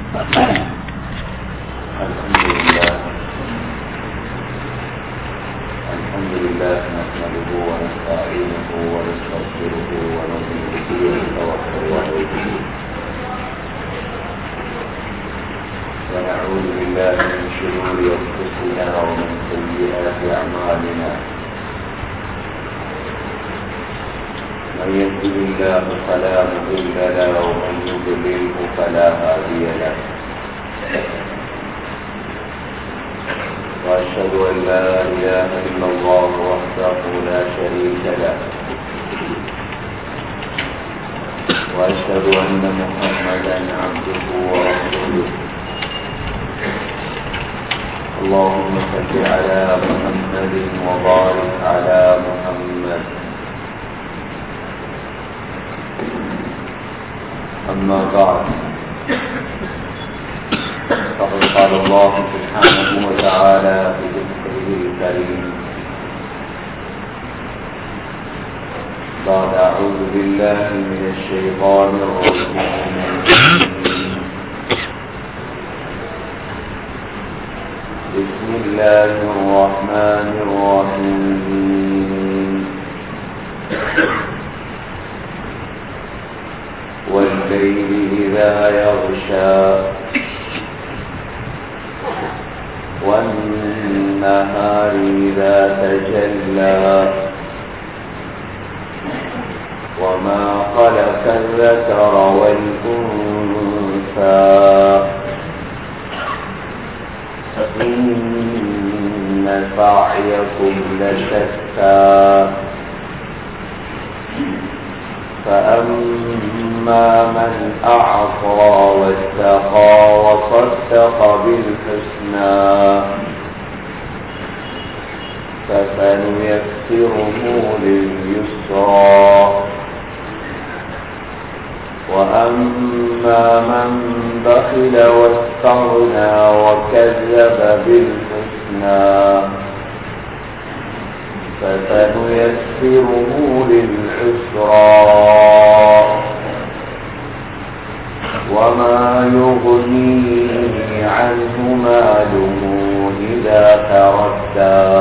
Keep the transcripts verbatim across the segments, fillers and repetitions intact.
الحمد لله الحمد لله نحمده ونستعينه ونستغفره ونؤمن به ونتوكل عليه ونعوذ بالله من شرور انفسنا ومن سيئات اعمالنا. من يهده الله فلا مضل له ومن يضلله فلا هادي له. وأشهد أن لا إله إلا الله وحده لا شريك له، وأشهد أن محمدا عبده ورسوله. اللهم صل على محمد وبارك على محمد. أما بعد، فقد قال الله سبحانه وتعالى في ذكره الكريم بعد أعوذ بالله من الشيطان الرجيم. بسم الله الرحمن الرحيم. والليل إذا يغشى والنهار إذا تجلى وما خلق الذكر والأنثى إن سعيكم لشتى. فأما من أعطى واتقى وصدق بالحسنى فسنيسره لليسرى. وأما من بخل واستغنى وكذب بالحسنى فسنيسره للعسرى. وما يغني عنه ماله إذا تردى.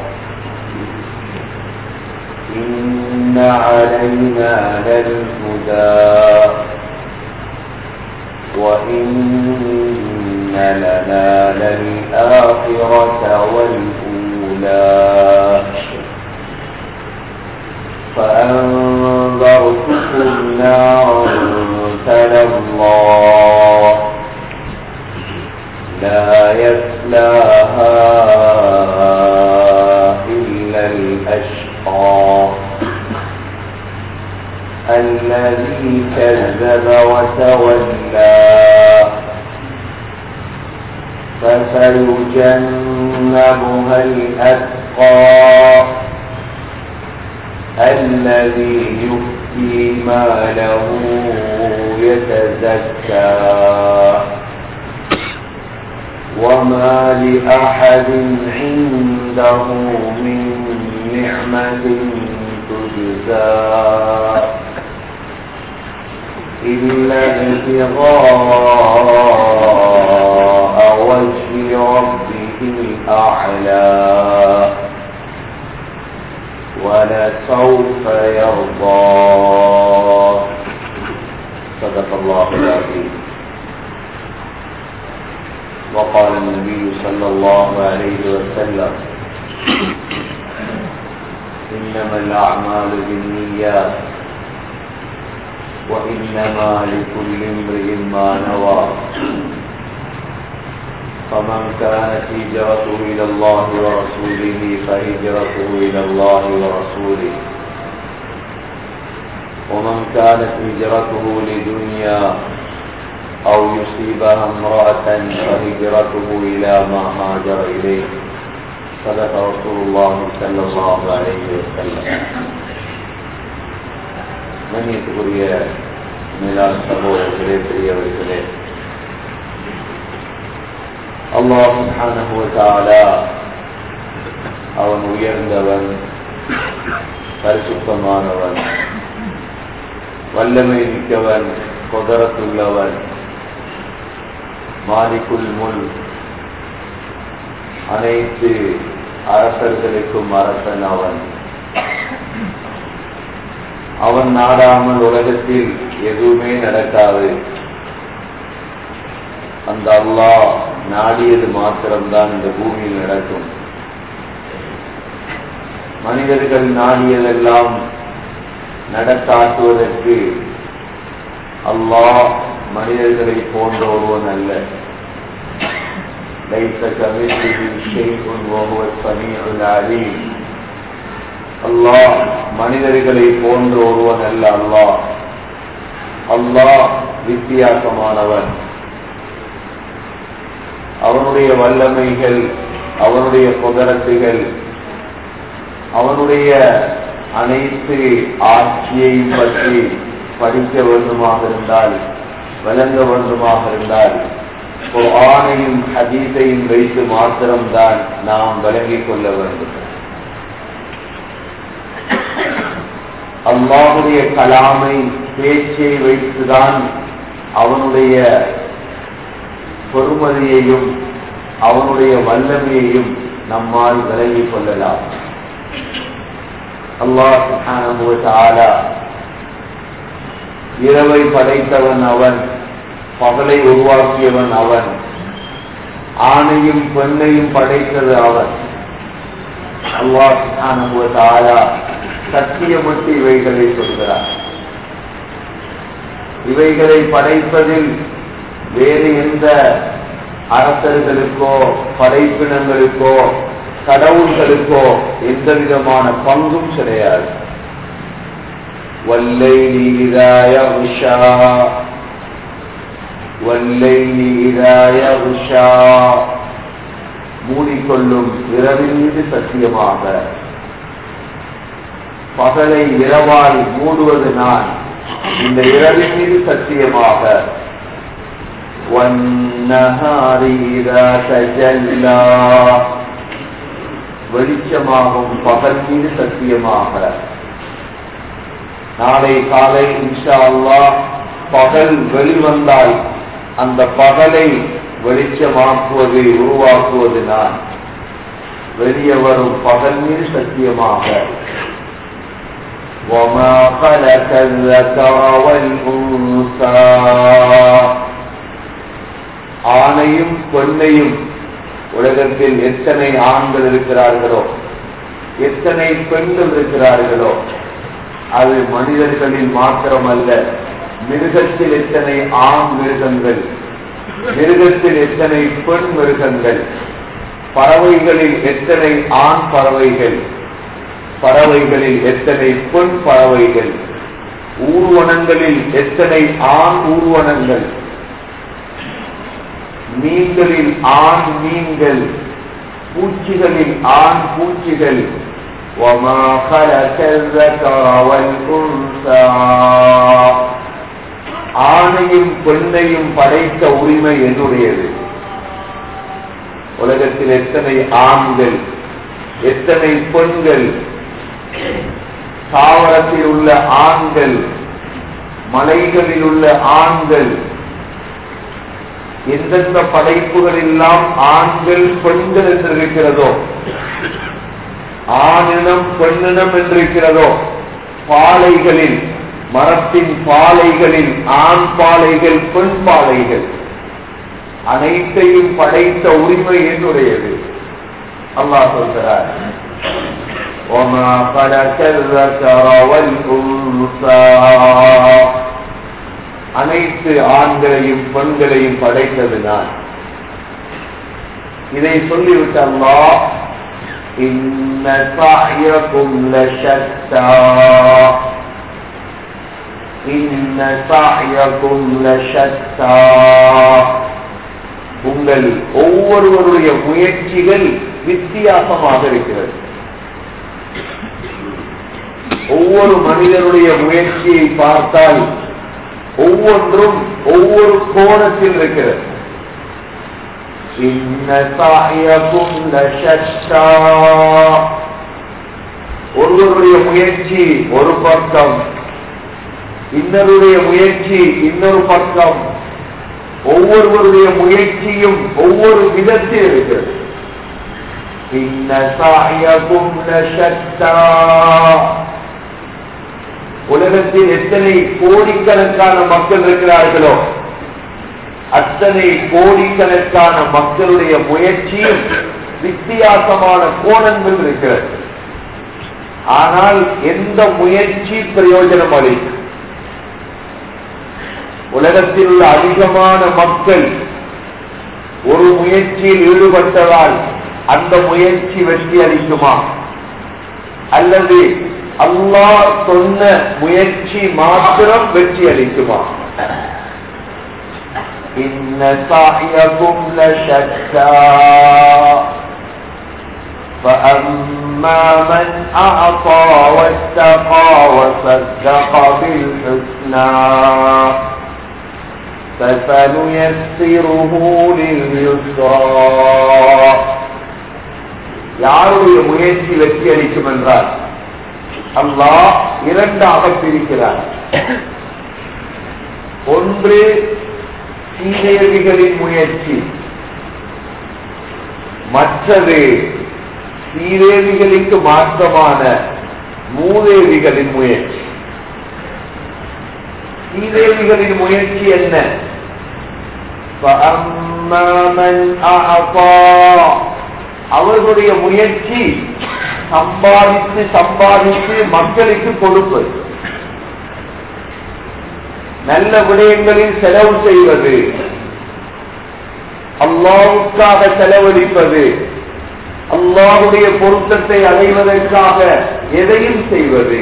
إن علينا للهدى وإن لنا للآخرة والأولى. فأنذرتكم نارا تلظى لا يصلاها إلا الأشقى الذي كذب وتولى. فسيجنبها الأتقى الذي يؤتي ماله يتزكى. وما لأحد عنده من نعمة تجزى إلا ابتغاء وجه ربه الأعلى ولسوف يرضى. صدق الله العظيم. وقال النبي صلى الله عليه وسلم: إنما الأعمال بالنيات وإنما لكل امرئ ما نوى. فمن كانت هجرته إلى الله ورسوله فهجرته إلى الله ورسوله. ومن كانت هجرته لدنيا أو يصيبها امرأة فهجرته إلى ما هاجر إليه. صدق رسول الله صلى الله عليه وسلم. மன்னியத்துக்குரிய மேலாண் சகோதரர்களே, பெரியவர்களே, அல்லாஹ் சுப்ஹானஹு வ தஆலா அவன் உயர்ந்தவன், பரிசுத்தமானவன், வல்லமை மிக்கவன், குதரத்துள்ளவன். மாலிகுல் முல்க், அனைத்து அரசர்களுக்கும் அரசன் அவன். அவன் நாடாமல் உலகத்தில் எதுவுமே நடக்காது. அந்த அல்லாஹ் நாடியது மாத்திரம்தான் இந்த பூமியில் நடக்கும். மனிதர்கள் நாடியதெல்லாம் நடத்தாக்குவதற்கு அல்லாஹ் மனிதர்களை போன்ற ஒருவன் அல்ல. லைஸ கமிஸ்லிஹி ஷைஉன் வஹுவ ஸமீஉல் அலீம். அல்லாஹ் மனிதர்களை போன்ற ஒருவன் அல்ல. அல்லாஹ் அல்லாஹ் வித்தியாசமானவன். அவனுடைய வல்லமைகள், அவனுடைய குதரத்துகள், அவனுடைய அனைத்து ஆட்சியையும் பற்றி படிக்க வேண்டுமாக இருந்தால், விளங்க வேண்டுமாக இருந்தால், குர்ஆனையும் ஹதீஸையும் வைத்து மாத்திரம்தான் நாம் விளங்கிக் கொள்ள வேண்டும். அல்லாஹ்வுடைய கலாமை, பேச்சை வைத்துதான் அவனுடைய பொறுமதியையும் அவனுடைய வல்லமையையும் நம்மால் விளங்கிக் கொள்ளலாம். அல்லாஹ் சுப்ஹானஹு வ தஆலா இரவை படைத்தவன் அவன், பகலை உருவாக்கியவன் அவன், ஆணையும் பெண்ணையும் படைத்தது அவன். அல்லாஹ் சுப்ஹானஹு வ தஆலா சத்தியமிட்டு இவைகளை சொல்கிறார். இவைகளை படைப்பதில் வேறு எந்த அரசர்களுக்கோ படைப்பினங்களுக்கோ கடவுள்களுக்கோ எந்த விதமான பங்கும் கிடையாது. வல்லைலி இதா யக்ஷா வல்லைலி இதா யக்ஷா, மூடிக்கொள்ளும் இரவின் மீது சத்தியமாக, பகலை இரவால் மூடுவது நான், இந்த இரவின் மீது சத்தியமாக, வன்னஹாரி இதா தஜல்லா, வெளிச்சமாகும் பகல் மீது சத்தியமாக, நாளை காலை இன்ஷா அல்லாஹ் பகல் வெளிவந்தால் அந்த பகலை வெளிச்சமாக்குவது, உருவாக்குவது நான், வெளியே வரும் பகல் மீது சத்தியமாக, وَمَا خَلَقَ الذَّكَرَ وَالْأُنثَى, ஆணையும் பெண்ணையும், உலகத்தில் எத்தனை ஆண்கள் இருக்கிறார்களோ எத்தனை பெண்கள் இருக்கிறார்களோ அது மனிதர்களில் மாத்திரமல்ல, மிருகத்தில் எத்தனை ஆண் மிருகங்கள், மிருகத்தில் எத்தனை பெண் மிருகங்கள், பறவைகளில் எத்தனை ஆண் பறவைகள், பறவைகளில் எத்தனை பெண் பறவைகள், ஊர்வனங்களில் எத்தனை ஆண் ஊர்வனங்கள், மீன்களில் ஆண் மீன்கள், பூச்சிகளில் ஆண் பூச்சிகள். وَمَا خَلَقَ الذَّكَرَ وَالْأُنثَى, ஆணையும் பெண்ணையும் படைத்த உரிமை என்னுடையது. உலகத்தில் எத்தனை ஆண்கள், எத்தனை பெண்கள், தாவரத்தில் உள்ள ஆண்கள், மலைகளில் உள்ள ஆண்கள், எந்தெந்த படைப்புகள் எல்லாம் ஆண்கள் பெண்கள் என்று இருக்கிறதோ, ஆணினம் பெண்ணினம் என்றிருக்கிறதோ, பாலைகளில், மரத்தின் பாலைகளில் ஆண் பாலைகள் பெண் பாலைகள், அனைத்தையும் படைத்த உரிமை என்னுடையது. அல்லாஹ் சொல்கிறார், وَمَا خَلَقَ الذَّكَرَ وَالْأُنثَى, அனைத்து ஆண்களையும் பெண்களையும் படைத்தது நான். இதை சொல்லிவிட்டு அல்லாஹ், إِنَّ سَعْيَكُمْ لَشَتَّى إِنَّ سَعْيَكُمْ لَشَتَّى, உங்கள் ஒவ்வொருவருடைய முயற்சிகள் வித்தியாசமாக இருக்கிறது. ஒவ்வொரு மனிதனுடைய முயற்சியை பார்த்தால் ஒவ்வொன்றும் ஒவ்வொரு கோணத்தில் இருக்கிறது. இன்ன சாயகும் லஷத்தா, ஒருவருடைய முயற்சி ஒரு பக்கம், இன்னொருடைய முயற்சி இன்னொரு பக்கம். ஒவ்வொருவருடைய முயற்சியும் ஒவ்வொரு விதத்தில் இருக்கிறது. இன்ன சாயகும் லஷத்தா. உலகத்தில் எத்தனை கோடிக்கணக்கான மக்கள் இருக்கிறார்களோ அத்தனை கோடிக்கணக்கான மக்களுடைய முயற்சியும் வித்தியாசமான கோணங்கள் இருக்கிறது. ஆனால் எந்த முயற்சி பிரயோஜனம் அளிக்கும்? உலகத்தில் உள்ள அதிகமான மக்கள் ஒரு முயற்சியில் ஈடுபட்டதால் அந்த முயற்சி வெற்றி அளிக்குமா, அல்லது அல்லாஹ் சொன்ன முயற்சி மாத்திரம் வெற்றி அளிக்குமா? இன்ன சாயகும் லஷத்தா فأما من أعطى واتقى وصدق بالحسنى فسنيسره لليسرى. யாருடைய முயற்சி வெற்றி அளிக்கும் என்றால் அல்லாஹ் இரண்டாக பிரிக்கிறார். ஒன்று சீதேவிகளின் முயற்சி, மற்றது சீதேவிகளுக்கு மாற்றமான மூதேவிகளின் முயற்சி. சீதேவிகளின் முயற்சி என்ன? அவர்களுடைய முயற்சி சம்பாதித்து சம்பாதித்து மக்களுக்கு கொடுப்பது, நல்ல விடயங்களில் செலவு செய்வது, அல்லாஹ்வுக்காக செலவழிப்பது, அல்லாஹ்வுடைய பொருத்தத்தை அடைவதற்காக எதையும் செய்வது.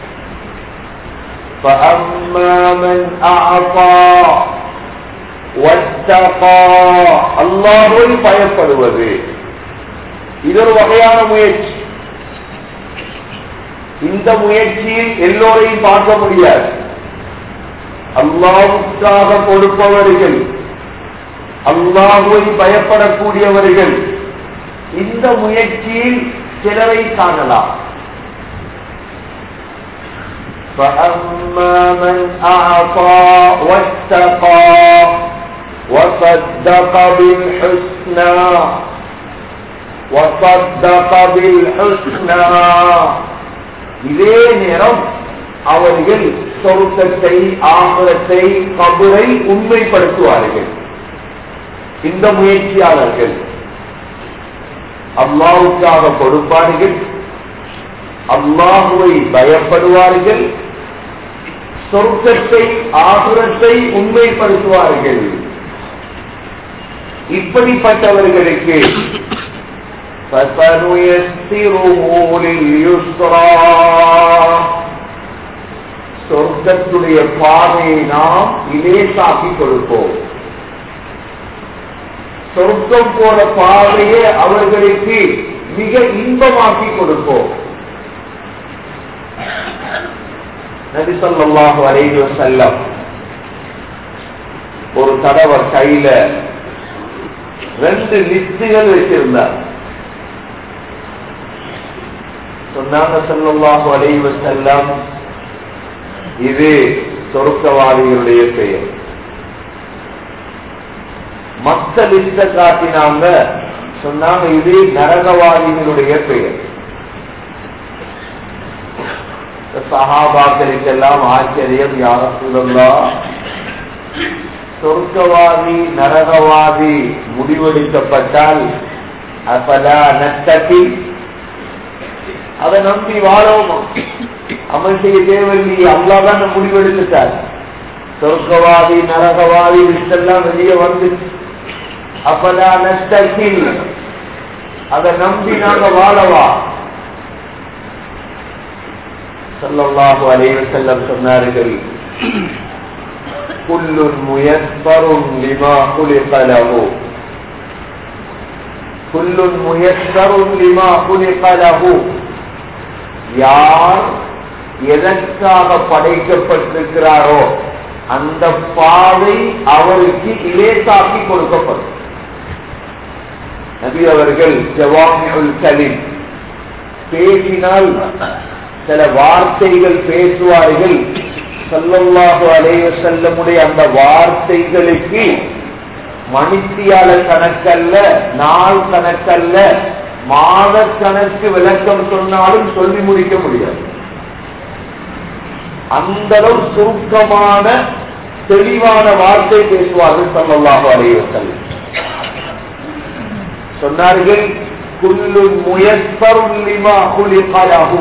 அல்லாஹ்வை பயப்படுவது, இது ஒரு வகையான முயற்சி. இந்த முயற்சியில் எல்லோரையும் பார்க்க முடியாது. அல்லாஹ்வுக்காக கொடுப்பவர்கள், அல்லாஹ்வை பயப்படக்கூடியவர்கள் இந்த முயற்சியில் சிலரை காணலாம். فَأَمَّا مَنْ أَعْطَى وَاتَّقَى وَصَدَّقَ بِالْحُسْنَى وَصَدَّقَ بِالْحُسْنَى. இதே நேரம் அவர்கள் சொர்க்கத்தை, ஆகிரத்தை, கபரை உண்மைப்படுத்துவார்கள். இந்த முயற்சியாளர்கள் அல்லாஹ்வுக்காக கொடுப்பார்கள், அல்லாஹ்வை பயப்படுவார்கள், சொர்க்கத்தை, ஆகிரத்தை உண்மைப்படுத்துவார்கள். இப்படிப்பட்டவர்களுக்கு சொர்க்கத்துடைய பாதையை நாம் இலேசாக்கி கொடுப்போம். சொர்க்கம் போல பாதையை அவர்களுக்கு மிக இன்பமாக்கி கொடுப்போம். நபி ஸல்லல்லாஹு அலைஹி வஸல்லம் ஒரு தடவை கையில ரெண்டு லிஸ்டுகள் வச்சிருந்தார். சொன்னாங்க ஸல்லல்லாஹு அலைஹி வஸல்லம், இது சொர்க்கவாதிகளுடைய பெயர். மற்ற லிஸ்ட காட்டினாங்க, சொன்னாங்க இது நரகவாதிகளுடைய பெயர். சஹாபாக்களுக்கெல்லாம் ஆச்சரியம், யா ரசூலல்லாஹ், சொர்க்கவாதி நரகவாதி முடிவெடுக்கப்பட்டால் அஃபலா நத்தகி, அதை நம்பி வாழோமா? அமல் செய்ய தேவையில்லையே, அல்லாஹ் தான் முடிவெடுத்துட்டார். சொர்க்கவாதி நரகவாதி லிஸ்டெல்லாம் வெளியே வந்து அஃபலா நத்தகி, அதை நம்பி நாங்க வாழவா? ஸல்லல்லாஹு அலைஹி வஸல்லம் சொன்னார்கள், குல்லுன் முயஸ்ஸருன் லிமா குலிக லஹு, குல்லுன் முயஸ்ஸருன் லிமா குலிக லஹு. யார் எதற்காக படைக்கப்பட்டிருக்கிறாரோ அந்த பாதை அவருக்கு இலேசாக்கி கொடுக்கப்படும். நபி அவர்கள் ஜவாமிஉல் கலீம், பேசினால் சில வார்த்தைகள் பேசுவார்கள். ஸல்லல்லாஹு அலைஹி வஸல்லமுடைய அந்த வார்த்தைகளுக்கு மணித்தியால கணக்கல்ல, நாள் கணக்கல்ல, மாத கணக்கு விளக்கம் சொன்னாலும் சொல்லி முடிக்க முடியாது. அந்த அளவு சுருக்கமான தெளிவான வார்த்தை பேசுவார்கள் ஸல்லல்லாஹு அலைஹி வஸல்லம். சொன்னார்கள், குல்லு முயஸ்ஸர் லிமா குலிக லஹு.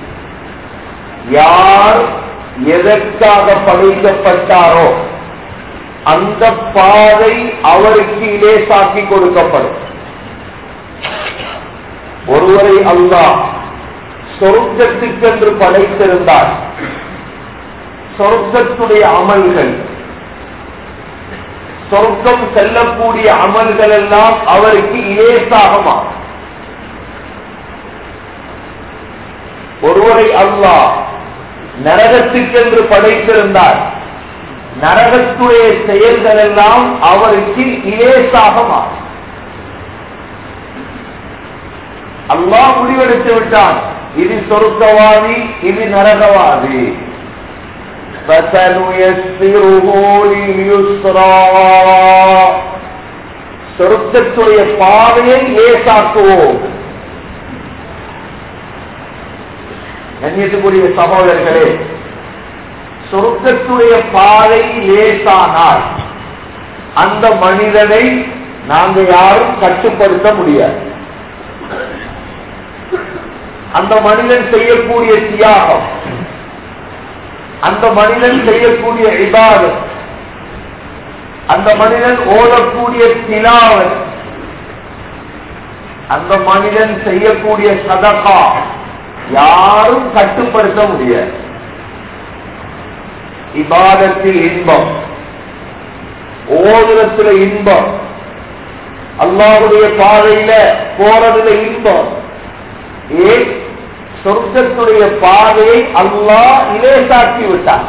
யார் எதற்காக படைக்கப்பட்டாரோ அந்த பாதை அவருக்கு இலேசாக்கி கொடுக்கப்படும். ஒருவரை அல்லாஹ் சொர்க்கத்துக்கென்று படைத்திருந்தார், சொர்க்கத்துடைய அமல்கள், சொர்க்கம் செல்லக்கூடிய அமல்கள் எல்லாம் அவருக்கு இலேசாகமா. ஒருவரை அல்லாஹ் நரகத்துக்கென்று படைத்திருந்தார், நரகத்துடைய செயல்கள் எல்லாம் அவருக்கு இலேசாகமா. அல்லாஹ் முடிவெடுத்து விட்டான், இது சொர்க்கவாதி, இது நரகவாதி. சொர்க்கத்துடைய பாதையை லேசாக்குவோம். கண்ணியத்துக்குரிய சகோதரர்களே, சொர்க்கத்துடைய பாதை லேசானால் அந்த மனிதனை நாங்கள் யாரும் கட்டுப்படுத்த முடியாது. அந்த மனிதன் செய்யக்கூடிய தியாகம், அந்த மனிதன் செய்யக்கூடிய இபாதத், அந்த மனிதன் ஓடக்கூடிய திலாவத், அந்த மனிதன் செய்யக்கூடிய சதகா யாரும் கட்டுப்படுத்த முடியாது. இபாதத்தில் இன்பம், ஓதுரத்துல இன்பம், அல்லாஹ்வுடைய பாதையில போறதுல இன்பம். ஏன்? சொர்க்கத்துடைய பாதையை அல்லாஹ் இலேசாக்கி விட்டார்.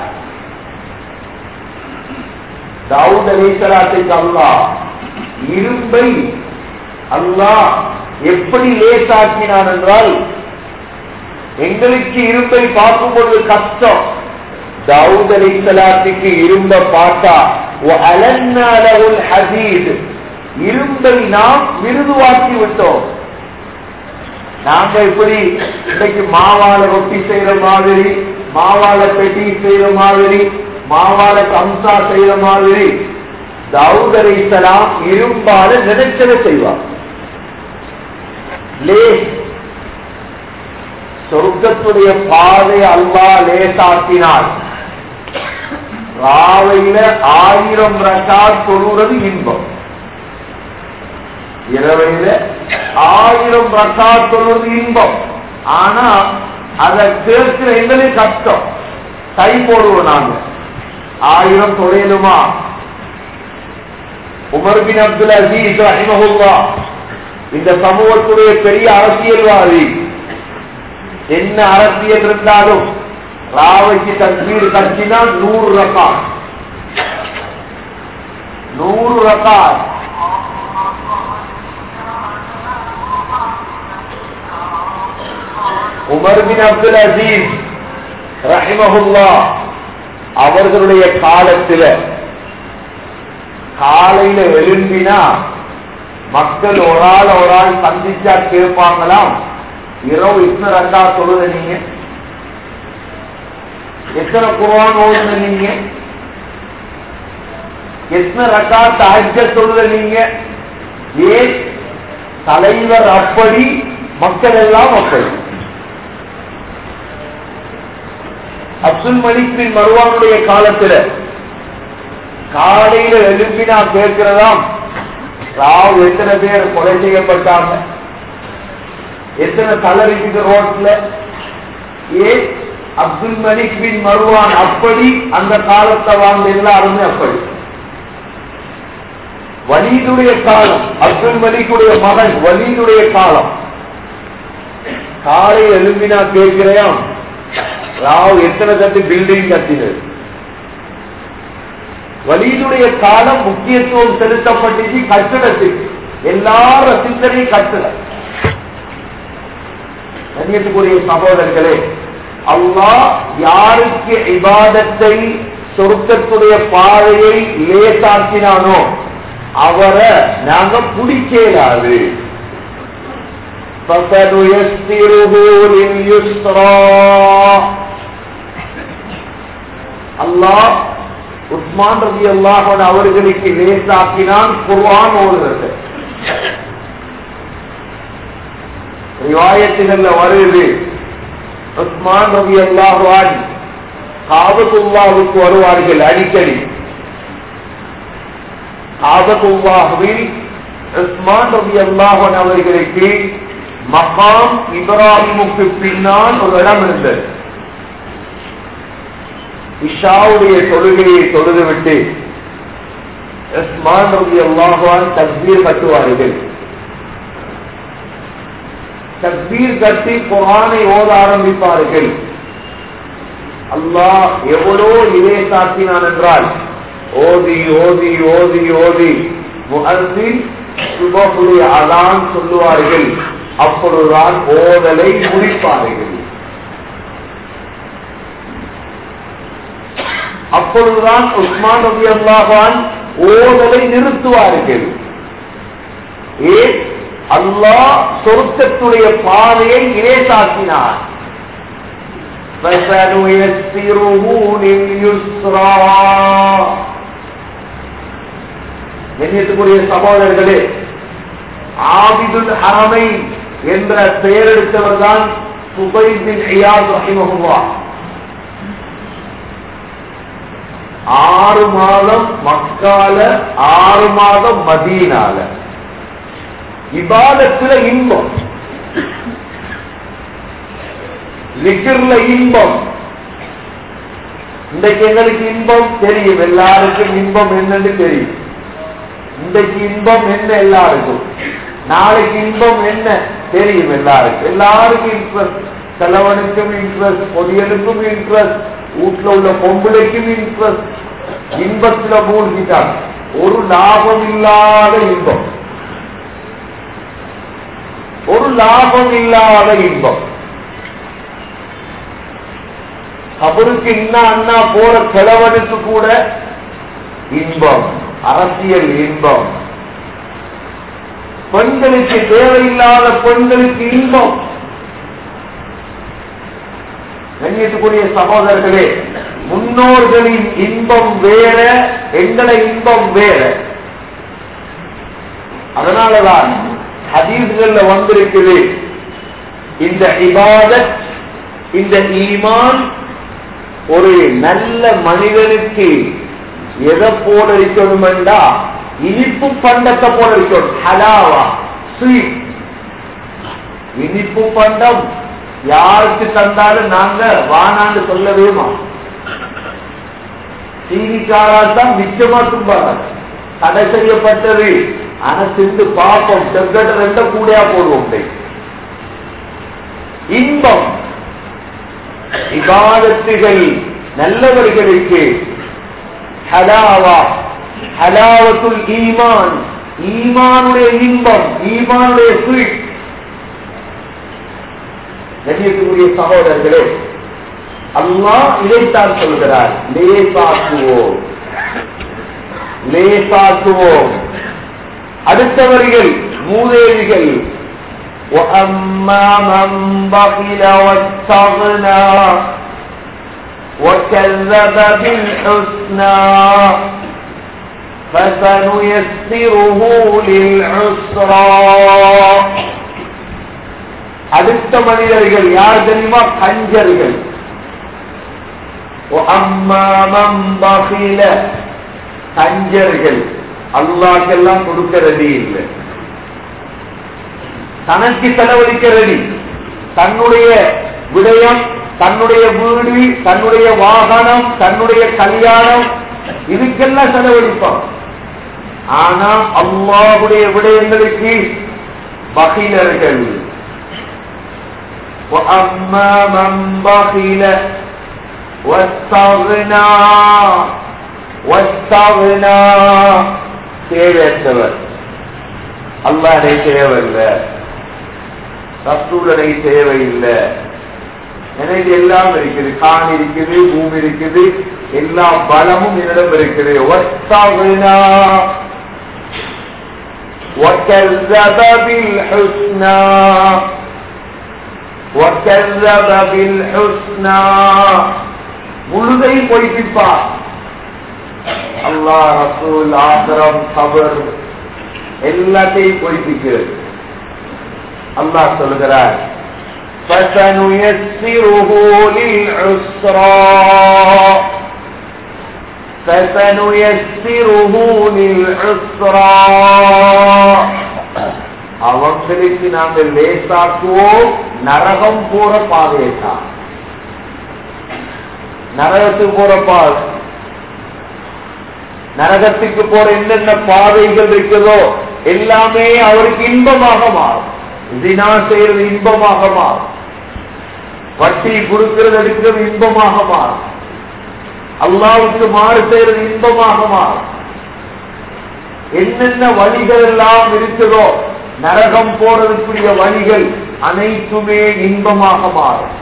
தாவூத் அலைஹிஸ்ஸலாத்துக்கு அல்லாஹ் இரும்பை அல்லாஹ் எப்படி லேசாக்கினான் என்றால், எங்களுக்கு இரும்பை பார்க்கும் பொழுது கஷ்டம். தாவூத் அலைஹிஸ்ஸலாத்துக்கு இரும்பை பார்த்தா வஅலன்னா லஹுல் ஹதீத், இரும்பை நாம் மிருதுவாக்கி விட்டோம். நாங்க இப்படி இன்னைக்கு மாவால ரொட்டி செய்யற மாதிரி, மாவால பெட்டி செய்யற மாதிரி, மாவால கம்சா செய்யற மாதிரி தாவூத் அலைஹிஸ்ஸலாம் இரும்பால நினைச்சதை செய்வார். லேஸ். சொர்க்கத்துடைய பாதை அல்லாஹ் லேசாக்கினார். ராவையில ஆயிரம் ரகாத் தொழுறது இன்பம், இரவையில ஆயிரம் ரகாத் தொழுவது இன்பம். ஆனா அதை கேட்கிற எங்களுக்கு கஷ்டம். கை போடுவோம் நாங்க, ஆயிரம் தொழிலுமா? உமர் பின் அப்துல் அசீஸ் ரஹிமஹுல்லாஹ் இந்த சமூகத்துடைய பெரிய அரசியல்வாதி, என்ன அரசியல் இருந்தாலும் ராவைக்கு தக்பீர் கட்டினா நூறு ரகாத், நூறு ரகாத். உமர் பின் அப்துல் அசீஸ் ரஹிமஹுல்லாஹ் அவர்களுடைய காலத்தில் காலையில எழும்பினா மக்கள் ஒரு ஆள் ஒரு ஆள் சந்திச்சா கேட்பாங்களாம், இரவு எத்தனை ரக்கா தொழுத நீங்க, எத்தனை குர்ஆன் ஓதுன நீங்க, எத்தனை ரக்கா தஹஜ்ஜத் தொழுத நீங்க. ஏன்? தலைவர் அப்படி, மக்கள் எல்லாம் அப்படி. அப்துல் மலிக் பின் மர்வானுடைய காலத்துல காலையில எழுப்பினா கேட்கிறதாம், ராவ் எத்தனை பேர் கொலை செய்யப்பட்டாங்க, எத்தனை தளரிக்கு ரோட்ல. ஏன்? அப்துல் மலிக் பின் மர்வான் அப்படி, அந்த காலத்தை வாழ்ந்த எல்லாருமே அப்படி. வலீதுடைய காலம், அப்துல் மலிக்குடைய மகன் வலீதுடைய காலம், காலை எழுப்பினா கேட்கிறான், ராவ் எத்தனை கட்டு பில்டிங் கட்டினது. வலீதுடைய காலம் முக்கியத்துவம் செலுத்தப்பட்டுச்சு கட்டிடத்துக்கு, எல்லாரும் சிந்தனை கட்டல. கண்ணியத்துக்குரிய சகோதரர்களே, அல்லாஹ் யாருக்கு இபாதத்தை சொர்க்கத்துடைய பாதையை லேசாக்கினானோ அவரை நாங்க பிடிக்கலாது. அல்லாஹ் உஸ்மான் ரலியல்லாஹு அன்ஹு அவர்களுக்கு லேசாக்கினான் குர்ஆன் ஓதுறது. ரிவாயத்துகள்ல வருது, உஸ்மான் ரலியல்லாஹு அன்ஹு காபத்துல்லாஹுக்கு வருவார்கள் அடிக்கடி. காபத்துல்லாஹுவில் உஸ்மான் ரலியல்லாஹு அன்ஹு அவர்களுக்கு மகாம் இப்ராஹிமுக்கு பின்னால் ஒரு இடம் இருந்தது. இஷாவுடைய தொழுகையை தொழுதுவிட்டு உஸ்மான் ரலியல்லாஹு அன்ஹு தக்பீர் கட்டுவார்கள். தக்பீர் கட்டி குர்ஆனை ஓத ஆரம்பிப்பார்கள். அல்லாஹ் எவ்வளோ இலேசாக்கினான் என்றால், ஓதி ஓதி ஓதி ஓதி முஅஸ்ஸின் சுபஹுடைய அதான் சொல்லுவார்கள். அப்பொழுதுதான் ஓதலை முடிப்பார்கள். அப்பொழுதுதான் உஸ்மான் ரலியல்லாஹு அன்ஹு ஓதலை நிறுத்துவார்கள். ஏன்? அல்லாஹ் சொர்க்கத்துடைய பாதையை இலேசாக்கினார். கண்ணியத்துக்குரிய சகோதரர்களே, ஆபிதுல் ஹரமை என்ற பெயர் எடுத்தவர் தான் சுபைத் பின் இயாத் ரஹிமஹுல்லாஹ். ஆறு மாதம் மக்கால, ஆறு மாதம் மதீனால. இபாதத்துல இன்பம், லிக்ர்ல இன்பம். இன்றைக்கு எங்களுக்கு இன்பம் தெரியும், எல்லாருக்கும் இன்பம் என்னன்னு தெரியும். இன்றைக்கு இன்பம் என்ன எல்லாருக்கும், நாளைக்கு இன்பம் என்ன தெரியும் எல்லாருக்கும். எல்லாருக்கும் இன்ட்ரெஸ்ட், செலவனுக்கும் இன்ட்ரெஸ்ட், பொதியலுக்கும் இன்ட்ரெஸ்ட், வீட்டுல உள்ள பொம்பளைக்கும் இன்ட்ரெஸ்ட். இன்பத்துல மூழ்கிட்டாங்க. ஒரு லாபம் இல்லாத இன்பம், ஒரு லாபம் இல்லாத இன்பம். கபருக்கு இன்னா அண்ணா போற செலவனுக்கு கூட இன்பம், அரசியல் இன்பம். பெண்களுக்கு தேவையில்லாத பெண்களுக்கு இன்பம். கண்ணியத்துக்குரிய சகோதரர்களே, முன்னோர்களின் இன்பம் வேற, எங்களை இன்பம் வேற. அதனாலதான் ஹதீஸ்கள்ல வந்திருக்குது, இந்த இபாதத், இந்த ஈமான் ஒரு நல்ல மனிதனுக்கு எதை போல இருக்கணும் என்றா, இனிப்பு பண்டத்தை போல இருக்கணும். ஹலாவா, ஸ்வீட். இனிப்பு பண்டம் யாருக்கு தந்தாலும் நாங்க வானான்னு சொல்லவே மாட்டோம். சீனிக்காரால் மிச்சமா தும்பாங்க, தடை செய்யப்பட்டது. ஆனா சிந்து பாப்போம், செங்கட்ட ரெண்ட கூடையா போடுவோம். இன்பம், இபாதத்துகள் நல்லவர்களுக்கு ஹலாவா, ஹலாவத்துல் ஈமான், ஈமானுடைய இன்பம், ஈமானுடைய ஸ்வீட். கண்ணியத்துக்குரிய சகோதரர்களே, அல்லாஹ் இதைத்தான் சொல்கிறார், லேசாக்குவோம், லேசாக்குவோம். அடுத்தவர்கள் மூதேவிகள், وَأَمَّا مَنْ بَخِلَ وَاسْتَغْنَى وَكَذَّبَ بِالْحُسْنَى فَسَنُيَسِّرُهُ لِلْعُسْرَى. அடுத்த மனிதர்கள் யார் தெரியுமா? கஞ்சர்கள். وَأَمَّا مَنْ بَخِلَ, கஞ்சர்கள். அல்லாஹ்க்கெல்லாம் கொடுக்கிறது இல்லை, தனக்கு செலவழிக்கிறது. தன்னுடைய விடயம், தன்னுடைய வீடு, தன்னுடைய வாகனம், தன்னுடைய கல்யாணம், இதுக்கெல்லாம் செலவழிப்பான். ஆனா அல்லாஹ்வுடைய விடயங்களுக்கு பகிலர்கள். وَأَمَّا مَنْ بَخِلَ وَاسْتَغْنَى وَاسْتَغْنَى, தேவையற்றவர். அல்லாஹ்வை தேவையில்லை, ரசூலை தேவையில்லை, எனக்கு எல்லாம் இருக்குது, கான் இருக்குது, பூமி இருக்குது, எல்லா பலமும் என்னிடம் இருக்குது. وكذب بالحسنى وكذب بالحسنى முழுதை பொய்ப்பிப்பார். அல்லாஹ், ரசூல், ஆகிரம், கபர் எல்லாத்தையும் பொய்ப்பிக்கிறது. அல்லாஹ் சொல்கிறார், فَسَنُيَسِّرُهُ لِلْعُسْرَى فَسَنُيَسِّرُهُ لِلْعُسْرَى அவங்களுக்கு நாங்கள் லேசாக்குவோம் நரகம் போற பாதையத்தான். நரகத்துக்கு போற பாதை, நரகத்துக்கு போற என்னென்ன பாதைகள் இருக்குதோ எல்லாமே அவருக்கு இன்பமாக மாறும். தினா செய்யறது இன்பமாக மாறும், வட்டி கொடுக்கிறது எடுக்கிறது இன்பமாக மாறும், அல்லாஹ்வுக்கு மாறு செய்யறது இன்பமாக மாறும். என்னென்ன வழிகள் எல்லாம் இருக்குதோ நரகம் போறதுக்குரிய வழிகள் அனைத்துமே இன்பமாக மாறும்.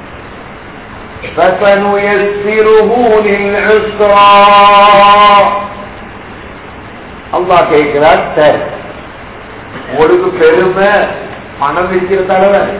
அல்லாஹ் கேட்கிறார், சார் உங்களுக்கு பெருமை பணம் இருக்கிற தலைவர்,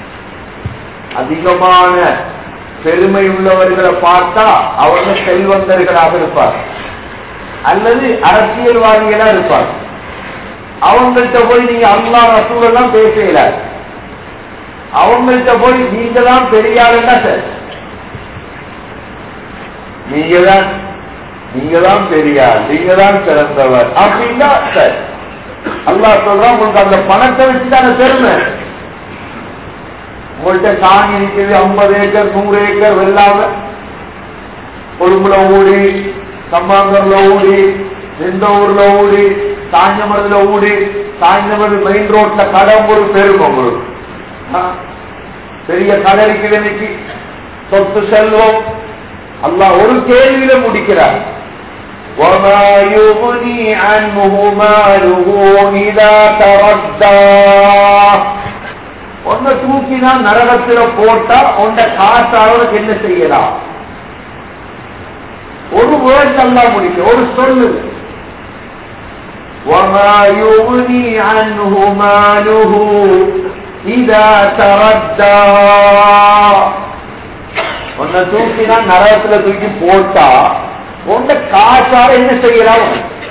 அதிகமான பெருமை உள்ளவர்களை பார்த்தா அவர்கள் செல்வந்தர்களாக இருப்பார் அல்லது அரசியல்வாதிகளா இருப்பார். அவங்கள்ட்ட போய் நீங்க அல்லாஹ் ரசூல் எல்லாம் பேசல, அவங்கள்ட்ட போய் நீங்க தான் பெரியாருன்னா சார், நீங்க தான் நீங்க தான் பெரியார், நீங்க தான் சிறந்தவர் அப்படின்னா சார் அல்லாஹ் சொல்றான், உங்களுக்கு அந்த பணத்தை வச்சுதான பெருமை. உங்கள்கிட்ட காணி இருக்குது, ஐம்பது ஏக்கர் நூறு ஏக்கர் வெள்ளாம கொழும்புல ஊடி, சம்பாங்கர்ல ஊடி, எந்த ஊர்ல ஊடி, காஞ்சமரத்துல ஊடி, காஞ்சமர மெயின் ரோட்ல கடை ஒரு பெருமை உங்களுக்கு. பெரிய கடை இருக்குது இன்னைக்கு, சொத்து செல்வம். அல்லாஹ் ஒரு கேள்வியில முடிக்கிறார், وَمَا يُغْنِي عَنْهُ مَالُهُ إِذَا تَرَدَّى. ஒன்ன தூக்கினா நரகத்துல போட்டா உன்ன காசு அளவுக்கு என்ன செய்யலாம்? ஒரு வேர்ட் நல்லா முடிக்க, ஒரு சொல்லு. وَمَا يُغْنِي عَنْهُ مَالُهُ إِذَا تَرَدَّى. ஒன்ன தூக்கினா நரகத்துல தூக்கி போட்டா உன்ன காசால என்ன செய்யலாம்?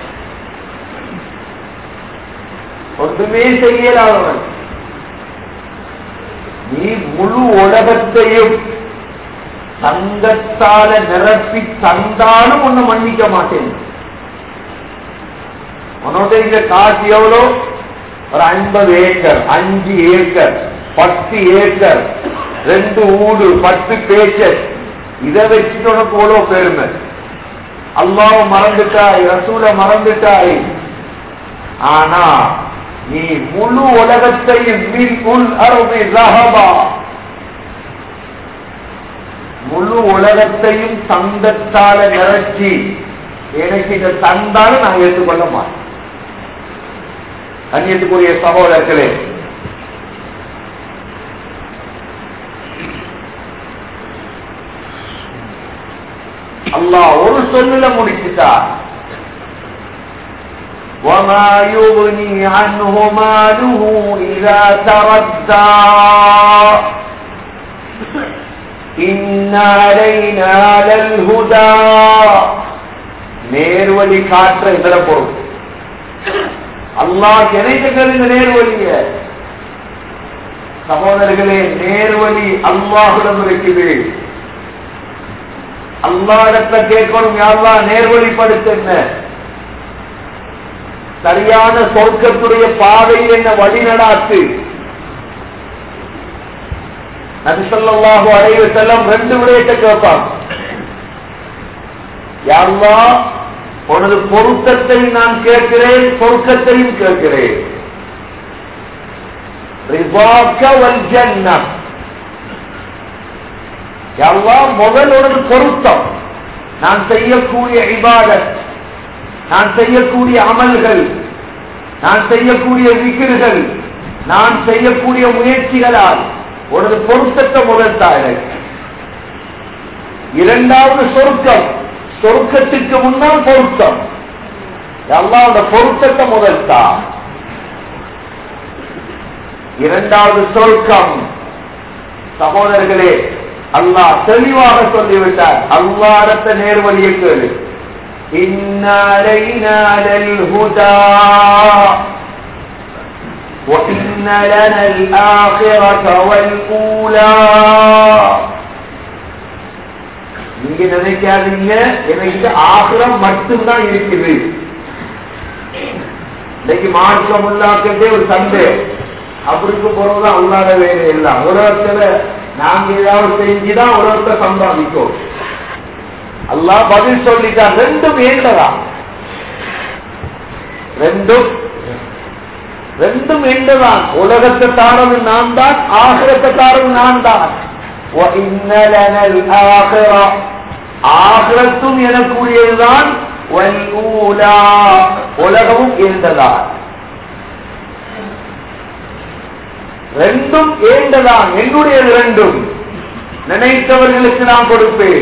ஒன்றுமே செய்யலாம். நீ முழு உலகத்தையும் தங்கத்தால நிரப்பி தந்தாலும் ஒண்ணு மன்னிக்க மாட்டேன். உன்னோட இந்த காசு எவ்வளோ? ஒரு ஐம்பது ஏக்கர், அஞ்சு ஏக்கர், பத்து ஏக்கர், ரெண்டு ஊடு, பத்து பேச்சர், இதை வச்சுட்டு உனக்கு எவ்வளோ பெருமை. அல்லாஹ் மறந்துட்டாய், ரசூல மறந்துட்டாய். ஆனா நீ முழு உலகத்தையும் முழு உலகத்தையும் தங்கத்தால நிரச்சி எனக்கு இதை தந்தாலும் நான் ஏற்றுக்கொள்ள மாட்டேன். கண்ணியத்துக்குரிய சகோதரர்களே, அல்லாஹ் ஒரு சொல்லுல முடிச்சுட்டார், وَمَا يُغْنِي عَنْهُ مَالُهُ إِذَا تَرَدَّى إِنَّ عَلَيْنَا لَلْهُدَى. நேர்வழி காற்ற இதர பொருள் அல்லாஹ் கிடைக்கிறது. இந்த நேர்வழிய சகோதரர்களே, நேர்வழி அல்லாஹ்விடம் இருக்குது. அல்லாஹ்விடத்துல கேட்கணும், யா அல்லாஹ் நேர்வழிப்படுத்த, சரியான சொர்க்கத்துடைய பாதையில் என்ன வழி நடாத்து. நபி ஸல்லல்லாஹு அலைஹி வஸல்லம் ரெண்டு விடயத்தை கேட்பாங்க. யா அல்லாஹ், உனது பொருத்தத்தை நான் கேட்கிறேன், சொர்க்கத்தையும் கேட்கிறேன். ரிஸாக வல் ஜன்னah. யா அல்லாஹ், முதல் உனது பொருத்தம், நான் செய்யக்கூடிய இபாதத், நான் செய்யக்கூடிய அமல்கள், நான் செய்யக்கூடிய விக்ர்கள், நான் செய்யக்கூடிய முயற்சிகளால் உனது பொருத்தத்தை முதல் தாய். இரண்டாவது சொர்க்கம், சொர்க்கத்துக்கு முன்னால் பொருத்தம். அல்லாஹ்வுடைய பொருத்தத்தை முதல் தா. இரண்டாவது சொர்க்கம். சகோதரர்களே, அல்லாஹ் தெளிவாக சொல்லிவிட்டார். அல்லாஹ்விடத்த நேர்வழியை கேளு. இன்னா அலைனா லல்ஹுதா வ இன்ன லனல் ஆகிரத வல் ஊலா. நீங்க நினைக்காதீங்க எனக்கு ஆகிரம் மட்டும்தான் இருக்குது. இன்னைக்கு மார்க்கம் உள்ளாக்கே ஒரு சந்தேகம். அவருக்கு போறதுதான் அல்லாத வேலை எல்லாம். உலகத்துல நாங்க ஏதாவது செஞ்சுதான் உலகத்தை சம்பாதிக்கும். அல்லாஹ் பதில் சொல்லிட்டார். ரெண்டும் ஏண்டதா? ரெண்டும் ரெண்டும் ஏண்டதான். உலகத்தை தாரது நான் தான், ஆகிரத்தை தாரது நான் தான். ஆகிரத்தும் எனக்குரியதுதான், உலகமும் ஏண்டதான். ரெண்டும் ஏண்டதான், என்னுடையது ரெண்டும். நினைத்தவர்களுக்கு நான் கொடுப்பேன்.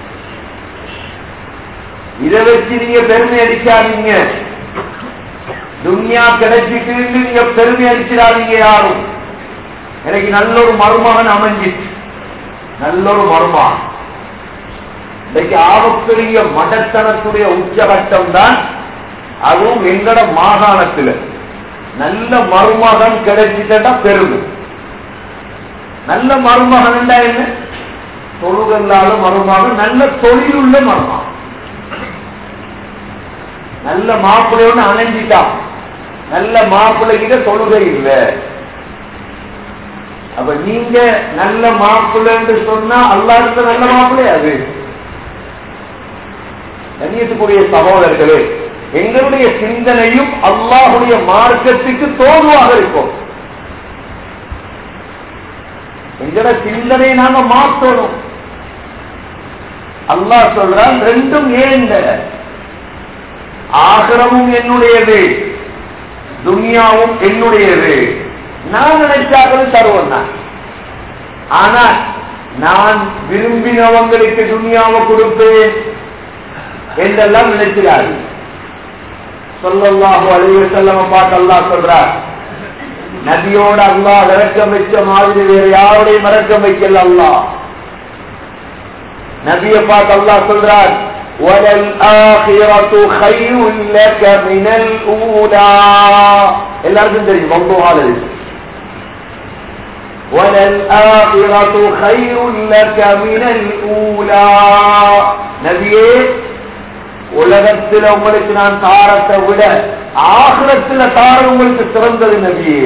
இதை வச்சு நீங்க பெருமை அடிக்காதீங்க. துன்யா கிடைச்சிட்டு நீங்க பெருமை அடிச்சிடாதீங்க யாரும். எனக்கு நல்ல ஒரு மருமகன் அமைஞ்சிச்சு, நல்ல ஒரு மருமகன். இன்னைக்கு ஆகப்பெரிய மடத்தனத்துடைய உச்சகட்டம் தான், அதுவும் எங்கட மாகாணத்தில் நல்ல மருமகன் கிடைச்சிட்டா பெருமை. நல்ல மருமகன் என்ன? தொழுகல்லாத மருமகன், நல்ல தொழிலுள்ள மருமகன். நல்ல மாப்பிள்ளையோட அணைஞ்சிட்டான். நல்ல மாப்பிள்ளைகிட்ட தொழுகை இல்லை. அப்ப நீங்க நல்ல மாப்பிள்ளைன்னு சொன்னா அல்லாஹ்வுக்கு நல்ல மாப்பிள்ளை அது. கண்ணியத்துக்குரிய சகோதரர்களே, எங்களுடைய சிந்தனையும் அல்லாஹ்வுடைய மார்க்கத்துக்கு தோதுவாக இருக்கும். எங்களோட சிந்தனையை நாங்க மாற்றணும். அல்லாஹ் சொல்றான், ரெண்டும் ஏண்ட. ஆகிரமும் என்னுடையது, துன்யாவும் என்னுடையது. நான் நினைச்சாக்கள் தருவேன் நான். ஆனா நான் விரும்பினவங்களுக்கு துன்யாவை கொடுப்பேன் என்றெல்லாம் நினைக்கிறார்கள். ஸல்லல்லாஹு அலைஹி வஸல்லம் பார்த்து அல்லாஹ் சொல்றார், நபியோட அல்லாஹ் இறக்கம் வைச்ச மாதிரி வேற யாருடையும் இறக்கம் வைக்கல அல்லாஹ். நபியை பார்த்து அல்லாஹ் சொல்றார், وَلَلْآخِرَةُ خَيْرٌ لَكَ مِنَ الْأُولَى. எல்லாருக்கும் தெரியும் மௌதுஆல. وَلَلْآخِرَةُ خَيْرٌ لَكَ مِنَ الْأُولَى. நபியே, உலகத்தில் உங்களுக்கு நான் தாரத்தை விட ஆகிரத்தில் தார உங்களுக்கு சிறந்தது நபியே.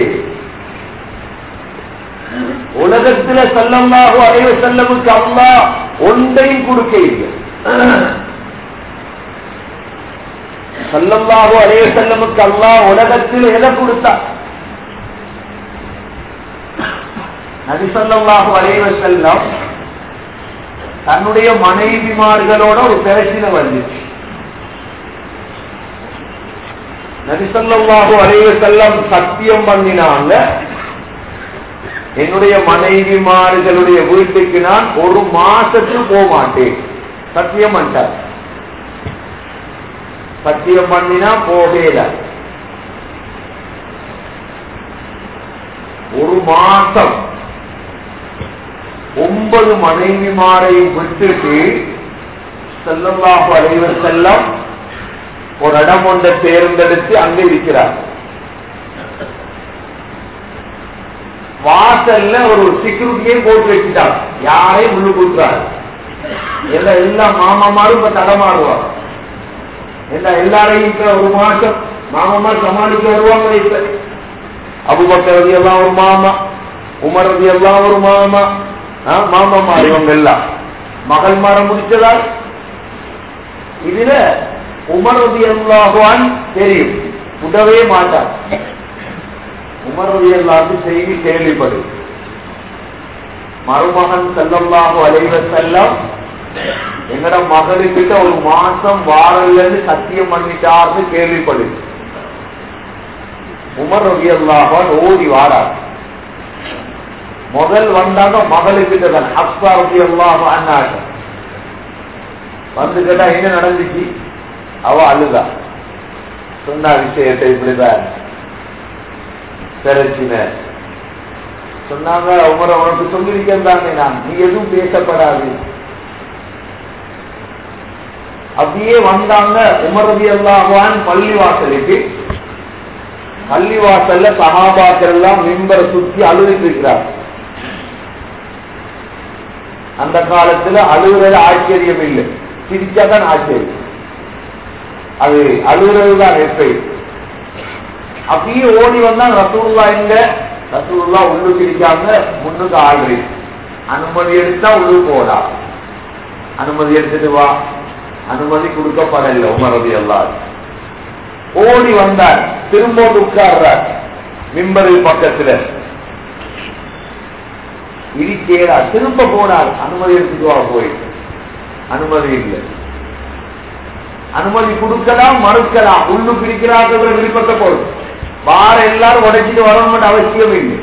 உலகத்தில் ஸல்லல்லாஹு அலைஹி வஸல்லமுக்கு அல்லாஹ் ஒன்றையும் கொடுக்க இல்லை. ஸல்லல்லாஹு அலைஹி வஸல்லமுக்கு அல்லாஹ் உலகத்தில் எதை கொடுத்தார்? நபி ஸல்லல்லாஹு அலைஹி வஸல்லம் தன்னுடைய மனைவிமார்களோட ஒரு பிரச்சனை வந்துச்சு. நபி ஸல்லல்லாஹு அலைஹி வஸல்லம் சத்தியம் பண்ணினாங்க, என்னுடைய மனைவிமார்களுடைய வீட்டுக்கு நான் ஒரு மாசத்துக்கு போக மாட்டேன். சத்தியம் பண்ணிட்டார். சத்தியம் பண்ணினா போகல. ஒரு மாசம் ஒன்பது மனைவிமாரையும் விட்டுட்டு ஸல்லல்லாஹு அலைஹி வஸல்லம் ஒரு இடம் ஒன்றை தேர்ந்தெடுத்து அங்கே இருக்கிறார். வாசல்ல ஒரு செக்யூரிட்டியே போட்டு வச்சுட்டார். யாரையும் முள்ளு கொடுத்தாரு. எல்லாம் எல்லா மாமாமாரும் இப்ப தடமாறுவார். எல்லா எல்லாரையும் இப்ப ஒரு மாசம் மாமாமார் சமாளிக்க வருவாங்க. இப்ப அபூபக்கர் ரலியல்லாஹு ஒரு மாமா, உமர் ரலியல்லாஹு ஒரு மாமா, மாமாமா இவங்க எல்லாம் மகள் மாற முடிச்சதால். இதுல உமர் ரலியல்லாஹு அன்ஹு தெரியும், உடவே மாட்டார். உமர் ரலியல்லாஹு செய்தி கேள்விப்படு, மருமகன் ஸல்லல்லாஹு அலைஹி வஸல்லம் எங்கட மகளுக்கிட்ட ஒரு மாசம் வாரல்லன்னு சத்தியம் பண்ணிட்டார்னு கேள்விப்படு. உமர் ரலியல்லாஹு அன்ஹு ஓடி வாரார். முதல் வந்தாங்க மகளுக்கிட்ட தான், ஹப்ஸா ரலியல்லாஹு அன்ஹா வந்து கேட்டா என்ன நடந்துச்சு? அவ அழுதா. சொன்ன விஷயத்தை இப்படிதான் பிரச்சனை. சொன்னாங்க, உமர் அவனுக்கு சொல்லியிருக்கேன் தானே நான், நீ எதுவும் பேசப்படாது. அப்படியே வந்தாங்க. உமர் ரலியல்லாஹு அன்ஹு பள்ளிவாசலுக்கு. பள்ளிவாசல்ல சஹாபாக்கள் எல்லாம் மிம்பரை சுத்தி அழுதுட்டு இருக்கிறார். அந்த காலத்துல அழுகுறது ஆச்சரியம் இல்லை, சிரிச்சாதான் ஆச்சரியம். அது அழுகுறதுதான் எப்ப. அப்படியே ஓடி வந்தாங்க. ரசூலுல்லாஹ் எங்க? ரசூலுல்லாஹ் உள்ளுக்கு இருக்காங்க, முன்னுக்கு ஆள்றி. அனுமதி எடுத்தா உள்ளுக்கு போடா, அனுமதி எடுத்துட்டு வா. அனுமதி கொடுக்கப்படல. உமர் ரலியல்லாஹு அன்ஹு ஓடி வந்தார், திரும்ப உட்கார்றார் மிம்பரின் பக்கத்துல. இருக்கேடா, திரும்ப போனார், அனுமதி எடுத்துட்டு வா. போய் அனுமதி இல்லை. அனுமதி கொடுக்கலாம், மறுக்கலாம். உள்ளு பிரிக்கிறார்கள் விருப்பத்தை போடும். வார எல்லாரும் உடைச்சிட்டு வரணும் அவசியம் இல்லை.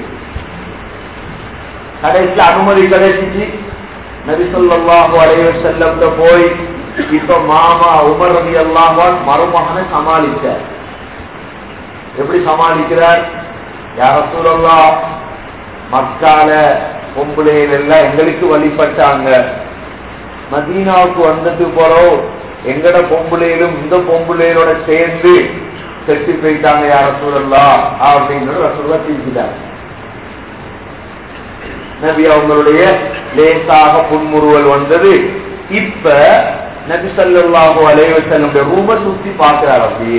கடைசி அனுமதி கிடைச்சிச்சு. நபி ஸல்லல்லாஹு அலைஹி வஸல்லம் போய் இப்ப மாமா உமர் ரலியல்லாஹு அன்ஹு மருமகனை சமாளிச்சார். எப்படி சமாளிக்கிறார்? யா ரசூலல்லாஹ், மக்கால பொம்பளைகள் எல்லாம் எங்களுக்கு வழிபட்டாங்க. மதீனாவுக்கு வந்துட்டு போறோம், எங்கட பொம்பளையிலும் இந்த பொம்பளையோட சேர்ந்து செத்து போயிட்டாங்க யா ரசூலல்லாஹ் அப்படின்னு ரசூலுல்லாஹ் தீர்க்கிறார். நபி அவங்களுடைய லேசாக புன்முறுவல் வந்தது. இப்ப நபி ஸல்லல்லாஹு அலைஹி வஸல்லம் ரூம சுத்தி பார்க்கிறார். அப்படியே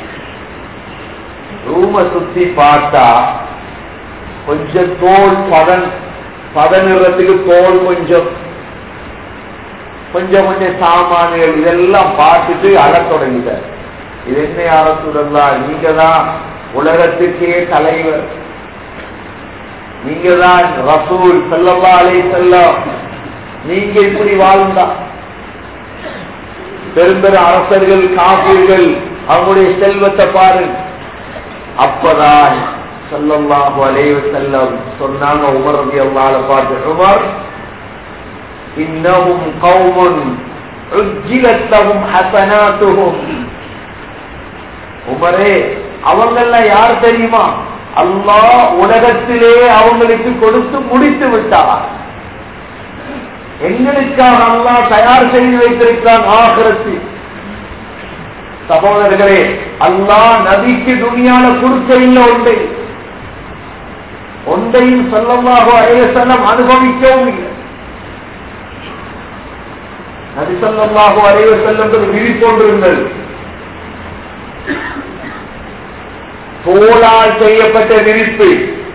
ரூம சுத்தி பார்த்தா கொஞ்சம் தோல் பதன் பதனிறத்துக்கு தோல் கொஞ்சம் கொஞ்சம் கொஞ்சம் சாமான்கள் இதெல்லாம் பார்த்துட்டு அழத் தொடங்கிட்டார். இது என்ன யா ரசூலல்லாஹ், நீங்க தான் உலகத்துக்கே தலைவர், நீங்க தான் ரசூல் ஸல்லல்லாஹு அலைஹி வஸல்லம், நீங்க இப்படி வாழ்ந்தா பெரும்பெரும் அரசர்கள் காபீர்கள் அவங்களுடைய செல்வத்தை பாருங்க. அப்பதான் ஸல்லல்லாஹு அலைஹி வஸல்லம் சொன்னாங்க உமர் ரலியல்லாஹு அன்ஹு பார்த்து, உமர் இன்னஹும் கௌமுன் உஜ்ஜிலத் லஹும் ஹஸனாத்துஹும். உமரே, அவங்கெல்லாம் யார் தெரியுமா? அல்லாஹ் உலகத்திலே அவங்களுக்கு கொடுத்து முடித்து விட்டார். எங்களுக்காக அல்லாஹ் தயார் செய்து வைத்திருக்கிறான் ஆகிரத்தில். சகோதரர்களே, அல்லாஹ் நபிக்கு துனியால கொடுக்க இல்லை ஒன்றை ஒன்றையும் ஸல்லல்லாஹு அலைஹி வஸல்லம் அனுபவிக்கவும் இல்லை. நபி ஸல்லல்லாஹு அலைஹி வஸல்லம் விழிப்பொன்றிருந்தது, தோளால் செய்யப்பட்ட விரிப்பு.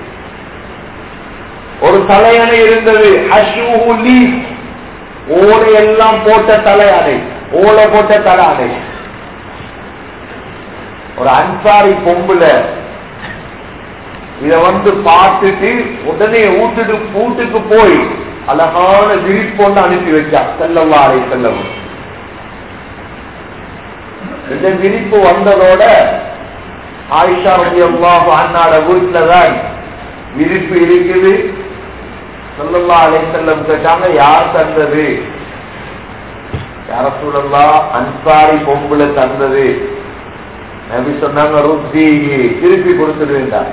ஒரு தலையணை இருந்தது, ஓலை எல்லாம் போட்ட தலையணை, ஓலை போட்ட தலையணை. ஒரு அன்சாரி பொம்புல இத வந்து பார்த்துட்டு உடனே வீட்டுக்கு வீட்டுக்கு போய் அழகான விரிப்பொண்டு அனுப்பி வச்சார் ஸல்லல்லாஹு அலைஹி வஸல்லம். இந்த விரிப்பு வந்ததோட ஆயிஷா ரலியல்லாஹு அன்ஹா வீட்டுலதான் விரிப்பு இருக்குது. ஸல்லல்லாஹு அலைஹி வஸல்லம் கேட்டாங்க, யார் தந்தது? யா ரசூலல்லாஹ், அன்சாரி பொம்புல தந்தது. நபி சொன்னாங்க, ருத்தி, திருப்பி கொடுத்துருவேண்டார்.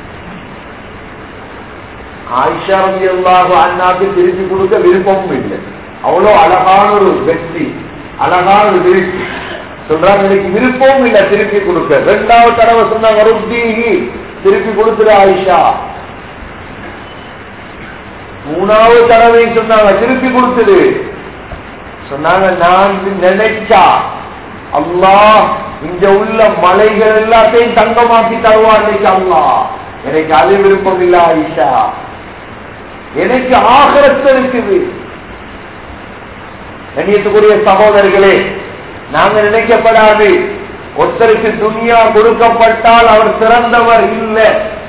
ஆயிஷா ரலியல்லாஹு அன்ஹாக்கு திருப்பி கொடுக்க விருப்பமும் இல்லை. அவ்வளோ அழகான ஒரு வெற்றி, அழகான ஒரு விருப்பி. சொல்றாங்க, எனக்கு விருப்பமும் இல்லை திருப்பி கொடுக்க. ரெண்டாவது தடவை சொன்னாங்க, ருத்தி, திருப்பி கொடுத்துரு ஆயிஷா. மூணாவது தடவை சொன்னாங்க, திருப்பி கொடுத்துரு. சொன்னாங்க, நான் நினைச்சா அல்லாஹ் இங்க உள்ள மலைகள் எல்லாத்தையும் தங்கமாக்கி தருவான். அல்லாஹ் எனக்கு அது விருப்பம் இல்ல ஆயிஷா, எனக்கு ஆகிரத்து இருக்குது. கண்ணியத்துக்குரிய சகோதரர்களே, நாங்க நினைக்கப்படாது ஒருத்தருக்கு துனியா கொடுக்கப்பட்டால் அவர் சிறந்தவர் இல்லை,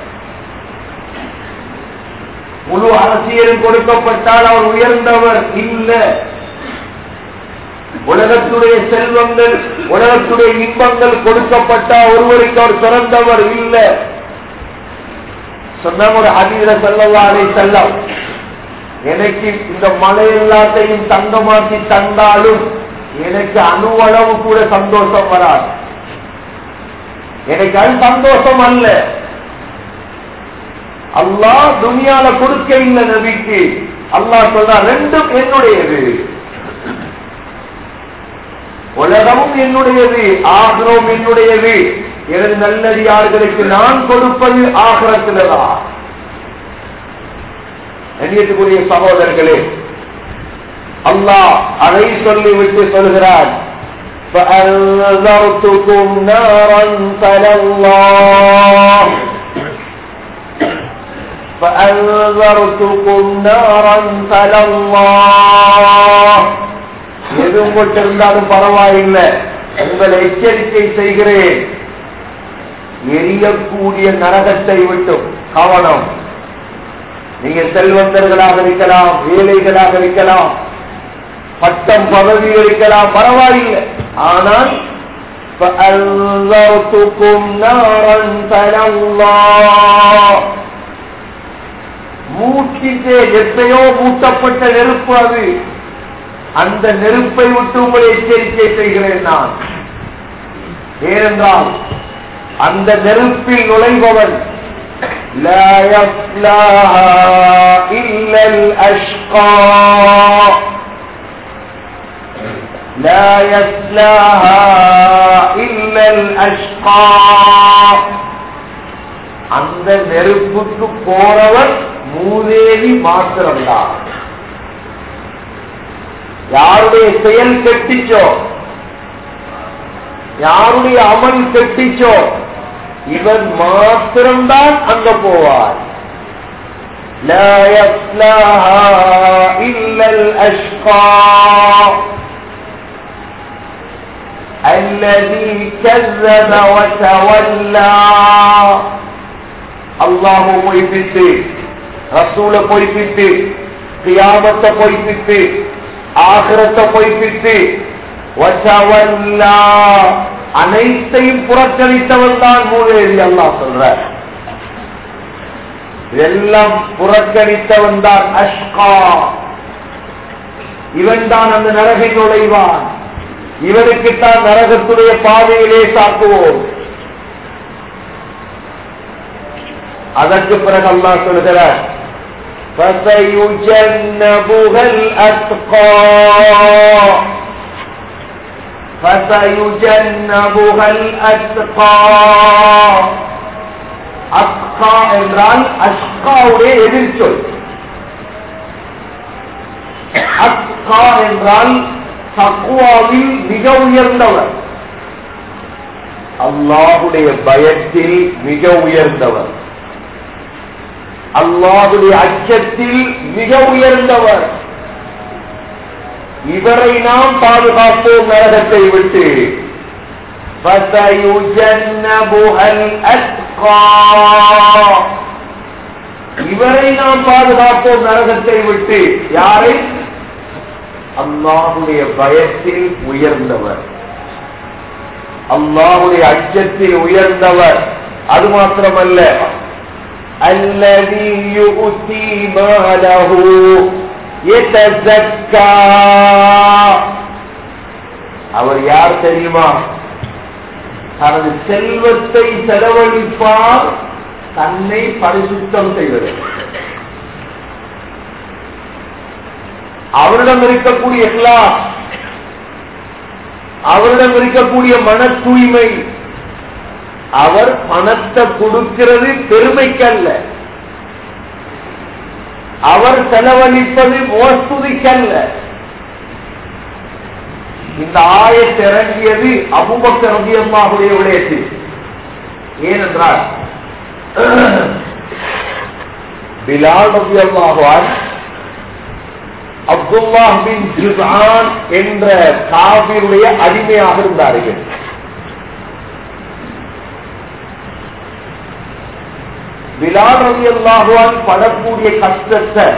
முழு அரசியலும் கொடுக்கப்பட்டால் அவர் உயர்ந்தவர் இல்லை, உலகத்துடைய செல்வங்கள் உலகத்துடைய இன்பங்கள் கொடுக்கப்பட்டால் ஒருவருக்கு அவர் சிறந்தவர் இல்லை. சொன்ன ஒரு ஹதீஸ்ல ஸல்லல்லாஹு அலைஹி வஸல்லம், எனக்கு இந்த மலை எல்லாத்தையும் தங்கமாக்கி தந்தாலும் எனக்கு அணுவளவு கூட சந்தோஷம் வராது. எனக்கு அது சந்தோஷம் அல்ல. அல்லாஹ் துனியால கொடுக்க இல்லை நபிக்கு. அல்லாஹ் சொல்றா ரெண்டும் என்னுடையது, உலகமும் என்னுடையது, ஆகிரம் என்னுடையது. எனது நல்லடியார்களுக்கு நான் கொடுப்பது ஆகிரத்தில்தான். கண்ணியத்துக்குரிய சகோதரர்களே, அல்லாஹ் அதை சொல்லிவிட்டு சொல்கிறார், فَأَنذَرْتُكُمْ نَارًا تَلَظَّى فَأَنذَرْتُكُمْ نَارًا تَلَظَّى எது உங்கள்கிட்ட இருந்தாலும் பரவாயில்லை, உங்களை எச்சரிக்கை செய்கிறேன், எரியக்கூடிய நரகத்தை விட்டும் கவனம். நீங்க செல்வந்தர்களாக இருக்கலாம், ஏழைகளாக இருக்கலாம், பட்டம் பதவி இருக்கலாம், பரவாயில்லை. ஆனால் மூட்டிட்டே எத்தையோ மூட்டப்பட்ட நெருப்பு அது, அந்த நெருப்பை விட்டு உங்களை எச்சரிக்கை செய்கிறேன் நான். ஏனென்றால் அந்த நெருப்பில் நுழைபவன் لا يصلاها إلا الأشقى لا يصلاها إلا الأشقى அந்த நெருப்புக்கு போறவன் மூதேவி மாத்திரம்தான். யாருடைய செயல் கெட்டிச்சோ, யாருடைய அமல் கெட்டிச்சோ, இவன் மாத்திரம்தான் அங்க போவார். لا يصلاها إلا الأشقى الذي كذب وتولى. அல்லாஹ் பொய்ப்பித்து, ரசூல பொய்ப்பித்து, கியாமத்தை பொய்ப்பித்து, ஆகிரத்தை பொய்ப்பித்து, வதவல்லா அனைத்தையும் புறக்கணித்தவன் தான் மூதேவி. அல்லாஹ் சொல்ற எல்லாம் புறக்கணித்தவன் தான் அஷ்கா. இவன் தான் அந்த நரகில் நுழைவான். இவனுக்குத்தான் நரகத்துடைய பாதையிலே சாக்குவோம். அதற்கு பிறகு அல்லாஹ் சொல்கிறார், فَسَيُجَنَّبُهَا الْأَتْقَى فَسَيُجَنَّبُهَا الْأَتْقَى. அத்கா என்றால் அஷ்காவுடைய எதிர்ச்சொல். அத்கா என்றால் தக்வாவில் மிக உயர்ந்தவர், அல்லாஹுடைய பயத்தில் மிக உயர்ந்தவர், அல்லாஹுடைய அச்சத்தில் மிக உயர்ந்தவர். இவரை நாம் பாதுகாப்போம் நரகத்தை விட்டு. இவரை நாம் பாதுகாப்போம் நரகத்தை விட்டு. யாரை? அல்லாஹுடைய பயத்தில் உயர்ந்தவர், அல்லாஹுடைய அச்சத்தில் உயர்ந்தவர். அது மாத்திரமல்ல, الذي يؤتي ماله يتزكى. அவர் யார் தெரியுமா? தனது செல்வத்தை செலவழிப்பார் தன்னை பரிசுத்தம் செய்வது. அவரிடம் இருக்கக்கூடிய இஹ்லாஸ், அவரிடம் இருக்கக்கூடிய மன தூய்மை, அவர் பணத்தை கொடுக்கிறது பெருமைக்கல்ல, அவர் செலவழிப்பது மோஸ்துதிக்கல்ல. இந்த ஆயத் இறங்கியது அபூபக்கர் ரலியல்லாஹுடைய விடயத்தில். ஏனென்றால் பிலால் ரலியல்லாஹு அன்ஹு அப்துல்லாஹ் பின் ஜுத்ஆன் என்ற காபிருடைய அடிமையாக இருந்தார்கள். பிலால் ரலியல்லாஹு அன்ஹு படக்கூடிய கஷ்டத்தை,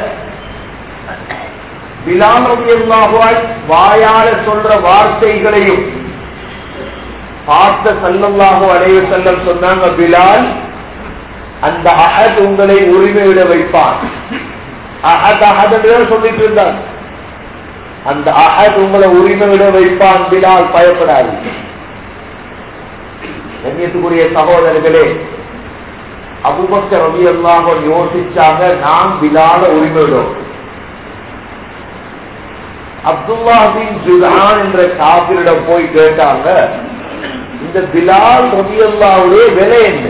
பிலால் ரலியல்லாஹு அன்ஹு வாயால சொல்ற வார்த்தைகளையும் பார்த்த ஸல்லல்லாஹு அலைஹி வஸல்லம் சொன்னாங்க, பிலால் அந்த அஹத் உங்களை உரிமையிட வைப்பான். அஹத் அஹத் சொல்லிட்டு இருந்தார், அந்த அஹத் உங்களை உரிமையிட வைப்பான், பிலால் பயப்படாது. கண்ணியத்துக்குரிய சகோதரர்களே, அபூபக்கர் ரலியல்லாஹு அன்ஹு யோசிச்சாங்க, நான் பிலால உரிமையிடும். அப்துல்லா பின் ஜுதான் என்ற காபிரிடம் போய் கேட்டாங்க, இந்த பிலால் ரலியல்லாஹுடைய விலை என்ன?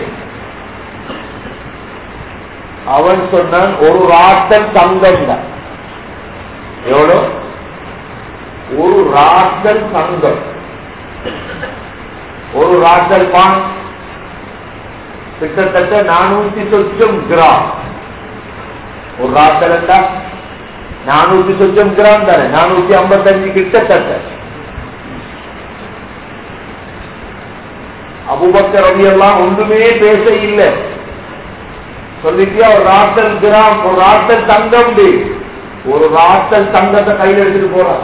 அவன் சொன்னான், ஒரு ராத்தல் தங்கம் தான். எவ்வளோ? ஒரு ராத்தல் தங்கம். ஒரு ராத்தல் பான் கிட்டத்தட்ட நானூத்தி சொச்சம் கிராம். ஒரு ராத்தல் என்றா நானூத்தி சொச்சம் கிராம் தானே, நானூத்தி ஐம்பத்தஞ்சு கிட்டத்தட்ட. அபூபக்கர் ரலியல்லாஹு ஒன்றுமே பேச இல்லை. சொல்லிட்டியா ஒரு ராத்தல் கிராம், ஒரு ராத்தல் தங்கம். ஒரு ராத்தல் தங்கத்தை கையில் எடுத்துட்டு போறான்.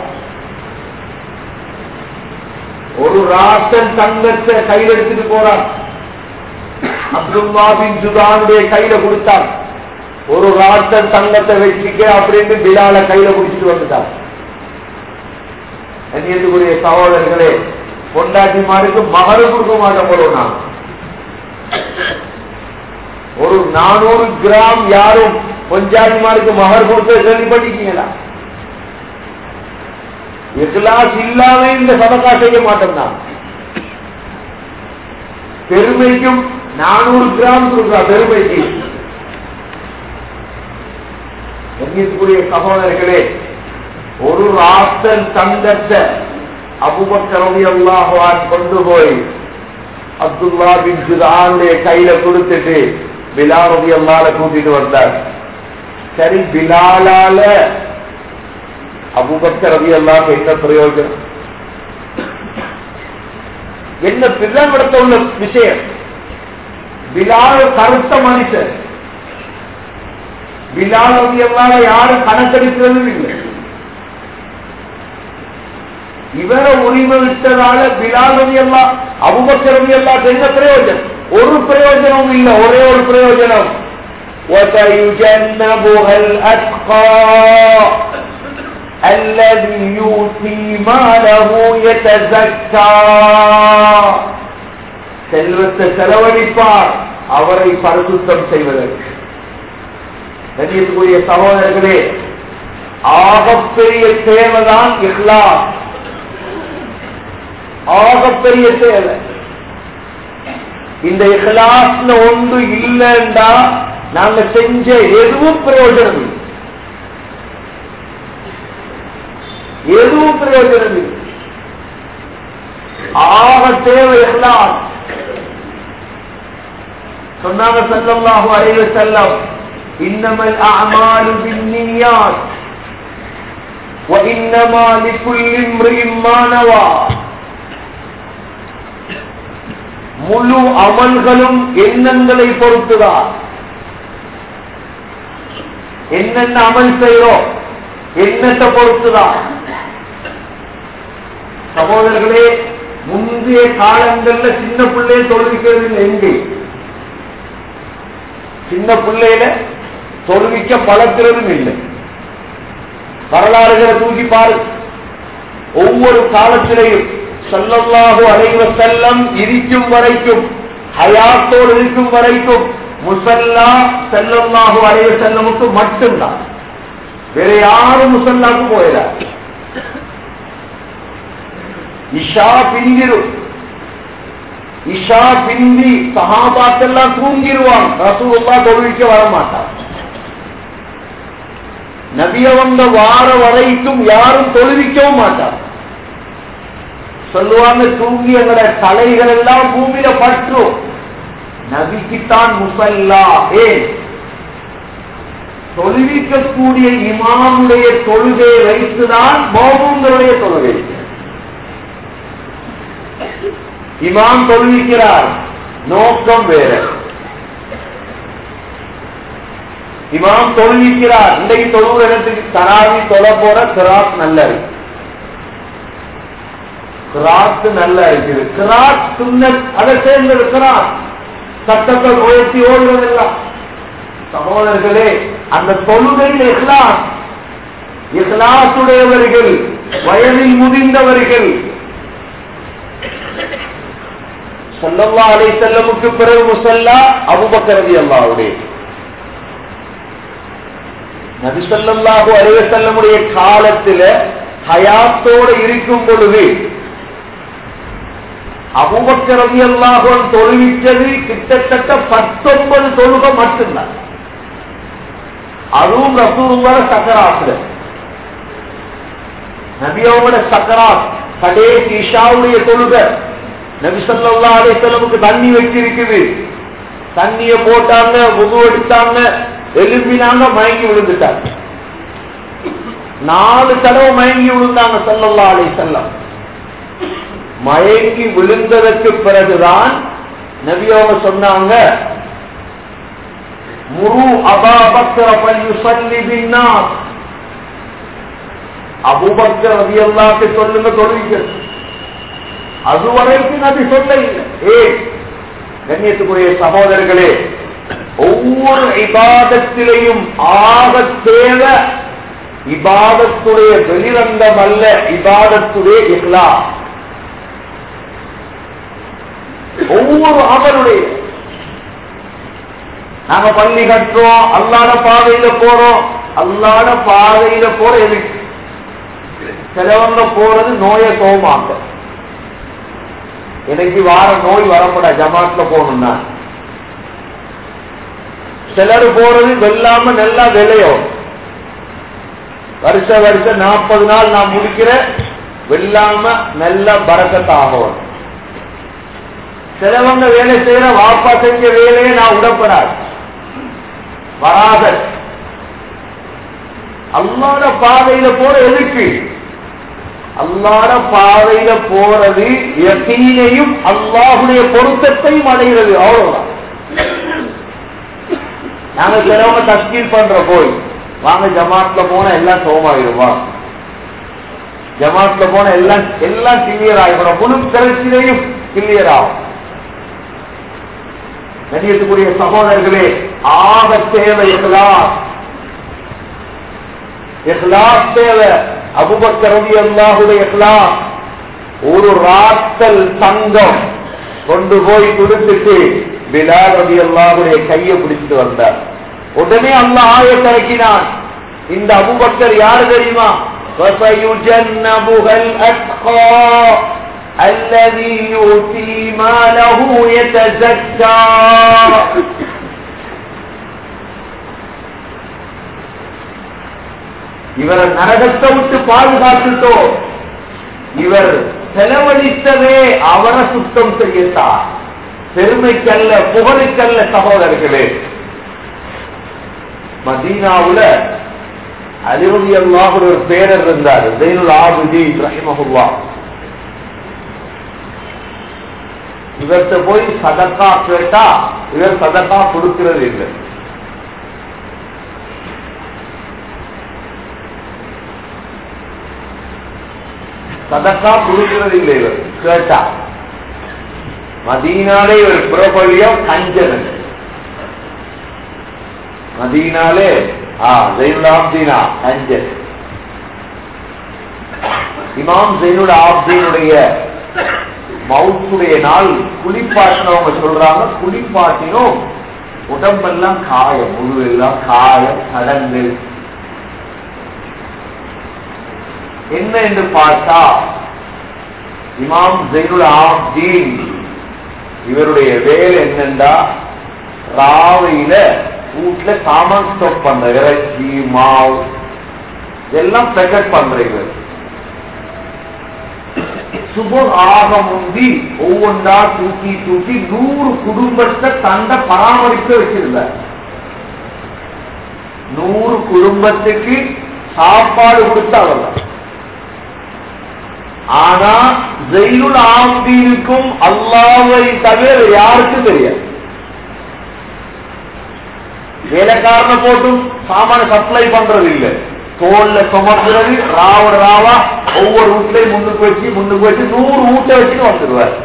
ஒரு ராத்தல் தங்கத்தை கையில் எடுத்துட்டு போறான். அப்துல்லா பின் ஜுதானுடைய கையில கொடுத்தான். ஒரு ராத்தல் தங்கத்தை வச்சுக்க அப்படின்னு பிலால கையில குடிச்சிட்டு வந்துட்டான். கண்ணியத்துக்குரிய சகோதரர்களே, பொண்டாட்டிமாருக்கு மகரு கொடுக்க மாட்டோம் போறோம். நான் ஒரு நானூறு கிராம் யாரும் பொஞ்சாதிமாருக்கு மகர் கொடுத்து கேள்விப்பட்டிருக்கீங்களா? இக்லாஸ் இல்லாம இந்த சதகா செய்ய மாட்டோம். நான் பெருமைக்கும் நானூறு கிராம் கொடுக்குறா. பெருமைக்கு கண்ணியத்துக்குரிய சகோதரர்களே, ஒரு ராத்தல் தங்கத்தை அபூபக்கர் ரலியல்லாஹு அன்ஹு கொண்டு போய் அப்துல்லா பின் ஜுதானுடைய கையில கொடுத்துட்டு பிலால் ரலியல்லாஹு கூட்டிட்டு வந்தார். சரி, பிலாலால அபூபக்கர் ரலியல்லாஹு என்ன பிரயோஜனம்? என்ன பிள்ளைப்படுத்த உள்ள விஷயம்? பிலால் கருத்த மனுஷன். பிலால் ரலியல்லாஹு யாரும் கணக்கெடுக்கிறதும் இல்லை. இவரை உரிமை விட்டதால பிலால் ரலியல்லாஹு அபூபக்கர் ரலியல்லாஹு என்ன பிரயோஜனம்? ஒரு பிரயோஜனம் இல்லை. ஒரே ஒரு பிரயோஜனம், وَسَيُجَنَّبُهَا الْأَتْقَى الَّذِي يُؤْتِي مَالَهُ يَتَزَكَّى. செல்வத்தை செலவழிப்பார் அவரை பரிசுத்தம் செய்வதற்கு. கண்ணியத்துக்குரிய சகோதரர்களே, ஆகப்பெரிய சேவைதான் இக்லாஸ். ஆகப்பெரிய சேவை. இந்த இக்லாஸ்ல ஒன்று இல்லைண்டா நாங்க செஞ்ச எதுவும் பிரயோஜனம் இல்லை. எதுவும் பிரயோஜனம் இல்லை. ஆக தேவை இக்லாஸ். சொன்னாங்க ஸல்லல்லாஹு அலைஹி வஸல்லம், இன்னமல் அஅமாலு பின்னியாத் வ இன்னமா லிகுல்லி இம்ரிஇன் மா நவா. முழு அமல்களும் எண்ணங்களை பொறுத்துதான். என்னென்ன அமல் செய்யறோம் எண்ணத்தை பொறுத்துதான். சகோதரர்களே, முந்தைய காலங்கள்ல சின்ன பிள்ளைய தொழுவிக்கிறது இல்லை. எங்கே சின்ன பிள்ளையில தொழுவிக்க பழக்கிறதும் இல்லை. வரலாறுகளை தூக்கி பாரு. ஒவ்வொரு காலத்திலையும் ஸல்லல்லாஹு அலைஹி வஸல்லம் இருக்கும் வரைக்கும், ஹயாத்தோடு இருக்கும் வரைக்கும் முஸல்லா ஸல்லல்லாஹு அலைஹி வஸல்லமுக்கு மட்டும்தான். வேற யாரும் முஸல்லாக்கு போயிடா. இஷா பிந்திரும். இஷா பிந்தி சஹாபாக்கெல்லாம் தூங்கிடுவாங்க. ரசூலுல்லாஹ் தொழுவிக்க வர மாட்டார். நபிய வந்த வார வரைக்கும் யாரும் தொழுவிக்கவும் மாட்டார். சொல்லுவாங்க, தூங்கி எங்களோட தலைகள் எல்லாம் பூமியில பற்றும். நபிக்குத்தான் முஸல்லா. ஏன்? தொழுவிக்கக்கூடிய இமாமுடைய தொழுகையை வைத்துதான் மௌமூன்களுடைய தொழுகை. இமாம் தொழுவிக்கிறார், நோக்கம் வேற. இமாம் தொழுவிக்கிறார். இன்றைக்கு தொழுகிற இடத்துக்கு தராவி தொலை போற கிராத் நல்ல இருக்கு. கிராத் நல்லா இருக்குது. கிராத் சுன்னத், அதை சேர்ந்தது கிராத். சட்டத்தை உயர்த்தி ஓடுவதெல்லாம். சகோதரர்களே, அந்த தொழுகையில் இஹ்லாஸ், இஹ்லாசுடையவர்கள், வயதில் முதிர்ந்தவர்கள், ஸல்லல்லாஹு அலைஹி வஸல்லமுக்கு பிறகு முஸல்லா அபூபக்கர் ரலியல்லாஹு. நபி ஸல்லல்லாஹு அலைஹி வஸல்லமுடைய காலத்துல ஹயாத்தோடு இருக்கும் பொழுது அபூபக்கர் ரலியல்லாஹு அன்ஹு தொழுவிச்சது கிட்டத்தட்ட பத்தொன்பது தொழுகை மட்டும்தான். அதுவும் ரசூலுல்லாஹ் சக்கராத்துல, நபியோட சக்கராத் கடைசி இஷாவுடைய தொழுகை. நபி ஸல்லல்லாஹு அலைஹி வஸல்லமுக்கு தண்ணி வச்சிருக்குது, தண்ணிய போட்டாங்க, wudu எடுத்தாங்க, எழும்பினாங்க, மயங்கி விழுந்துட்டாங்க. நாலு தடவை மயங்கி விழுந்தாங்க ஸல்லல்லாஹு அலைஹி வஸல்லம். மயங்கி விழுந்ததற்கு பிறகுதான் நபியோட சொன்னாங்க, முரு அபா பக்ர ஃபல்யுஸல்லி பின்னாஸ், அபூபக்கர் ரலியல்லாஹு சொல்லுங்க தொழுவிக்கிறது. அதுவரைக்கும் நபி சொல்ல இல்லை. ஏ கண்ணியத்துக்குரிய சகோதரர்களே, ஒவ்வொரு இபாதத்திலையும் ஆக தேவை இபாதத்துடைய வெளிரங்கம் அல்ல, இபாதத்துடைய இஹ்லாஸ். ஒவ்வொரு அமலுடைய நாங்க பள்ளி கட்டுறோம், அல்லாஹ்ட பாதையில போறோம், அல்லாஹ்ட பாதையில போற எதுக்கு? சிலவங்க போறது நோயை சோமாக்க, எனக்கு வார நோய் வரப்பட ஜமாத்ல போகணும்னா. சிலர் போறது வெல்லாம நல்லா விளையும், வருஷ வருஷம் நாற்பது நாள் நான் முடிக்கிற வெல்லாம நல்ல பரக்கத்தாகும். சிலவங்க வேலை செய்யற வாப்பா செஞ்ச வேலையை நான் உடப்படாது வராத. அல்லாஹ்ட பாதையில போற எதுக்கு? அல்லாஹ்ட பாதையில போறது யகீனையும் அல்லாஹ்வுடைய பொருத்தத்தையும் அடைகிறது, அவ்வளவுதான். நாங்க சிலவங்க தஸ்கீல் பண்ற போய் வாங்க ஜமாத்ல போன எல்லாம் சோமாயிருவா, ஜமாத்ல போன எல்லாம் எல்லாம் கிளியர் ஆகிடும், முழு பிரச்சனையும் கிளியர் ஆகும். கண்ணியத்துக்குரிய சகோதரர்களே, ஆக தேவை இஹ்லாஸ், இஹ்லாஸ் தேவை. அபூபக்கர் ரலியல்லாஹு இஹ்லாஸ். ஒரு ராத்தல் தங்கம் கொண்டு போய் கொடுத்துட்டு பிலால் ரலியல்லாஹு கையை பிடிச்சிட்டு வந்தார். உடனே அல்லாஹ் ஆயத்தை இறக்கினான். இந்த அபூபக்கர் யாரு தெரியுமா? وَسَيُجَنَّبُهَا الْأَتْقَى الَّذِي يُؤْتِي مَالَهُ يَتَزَكَّى. இவரை நரகத்தை விட்டு பாதுகாத்துட்டோ, இவர் செலவழித்ததே அவரை சுத்தம் செய்யத்தார், பெருமைக்கல்ல புகழுக்கல்ல. சகோதரர்களே, மதீனாவுல அலி ரலியல்லாஹு ஒரு பேரர் இருந்தார், ஸைனுல் ஆபிதீன் ரஹிமஹுல்லாஹ். இவர்கிட்ட போய் சதக்கா கேட்டா இவர் சதக்கா கொடுக்கிறது இல்லை. சதக்கா கொடுக்கிறது இல்லை இவர் கேட்டா. மதீனாலே ஒரு பிரபல்யம் கஞ்சன். மதீனாலே ஸைனுல் ஆபிதீனா கஞ்சன். இமாம் ஸைனுல் ஆபிதீனுடைய மவுத்துடைய நாள் குளிப்பாட்டினவங்க சொல்றாங்க, குளிப்பாட்டினோம் உடம்பெல்லாம் காயம், முழு எல்லாம் காயம், கடந்து என்ன என்று பார்த்தா இமாம் ஸைனுல் ஆபிதீன் இவருடைய வேலை என்னண்டா, ராவையில வீட்டுல சாமான் ஸ்டாக் பண்ற, இறைச்சி மாவு இதெல்லாம் பேக்கெட் பண்றீங்க. சுபம் ஆக முந்தி ஒவ்வொன்றா தூக்கி தூக்கி நூறு குடும்பத்தை தந்த பராமரிக்க வச்சிருந்த. நூறு குடும்பத்துக்கு சாப்பாடு கொடுத்த அவர். ஆனா ஸைனுல் ஆபிதீனுக்கும் அல்லாஹ்வை தவிர யாருக்கும் தெரியாது. வேலைக்காரனை போட்டும் சாமான சப்ளை பண்றது இல்லை, தோல்ல சுமக்கிறது, ராவோட ராவா ஒவ்வொரு வீட்லையும் முன்னுக்கு வச்சு முன்னுக்கு வச்சு நூறு வீட்டை வச்சுட்டு வந்துடுவார்.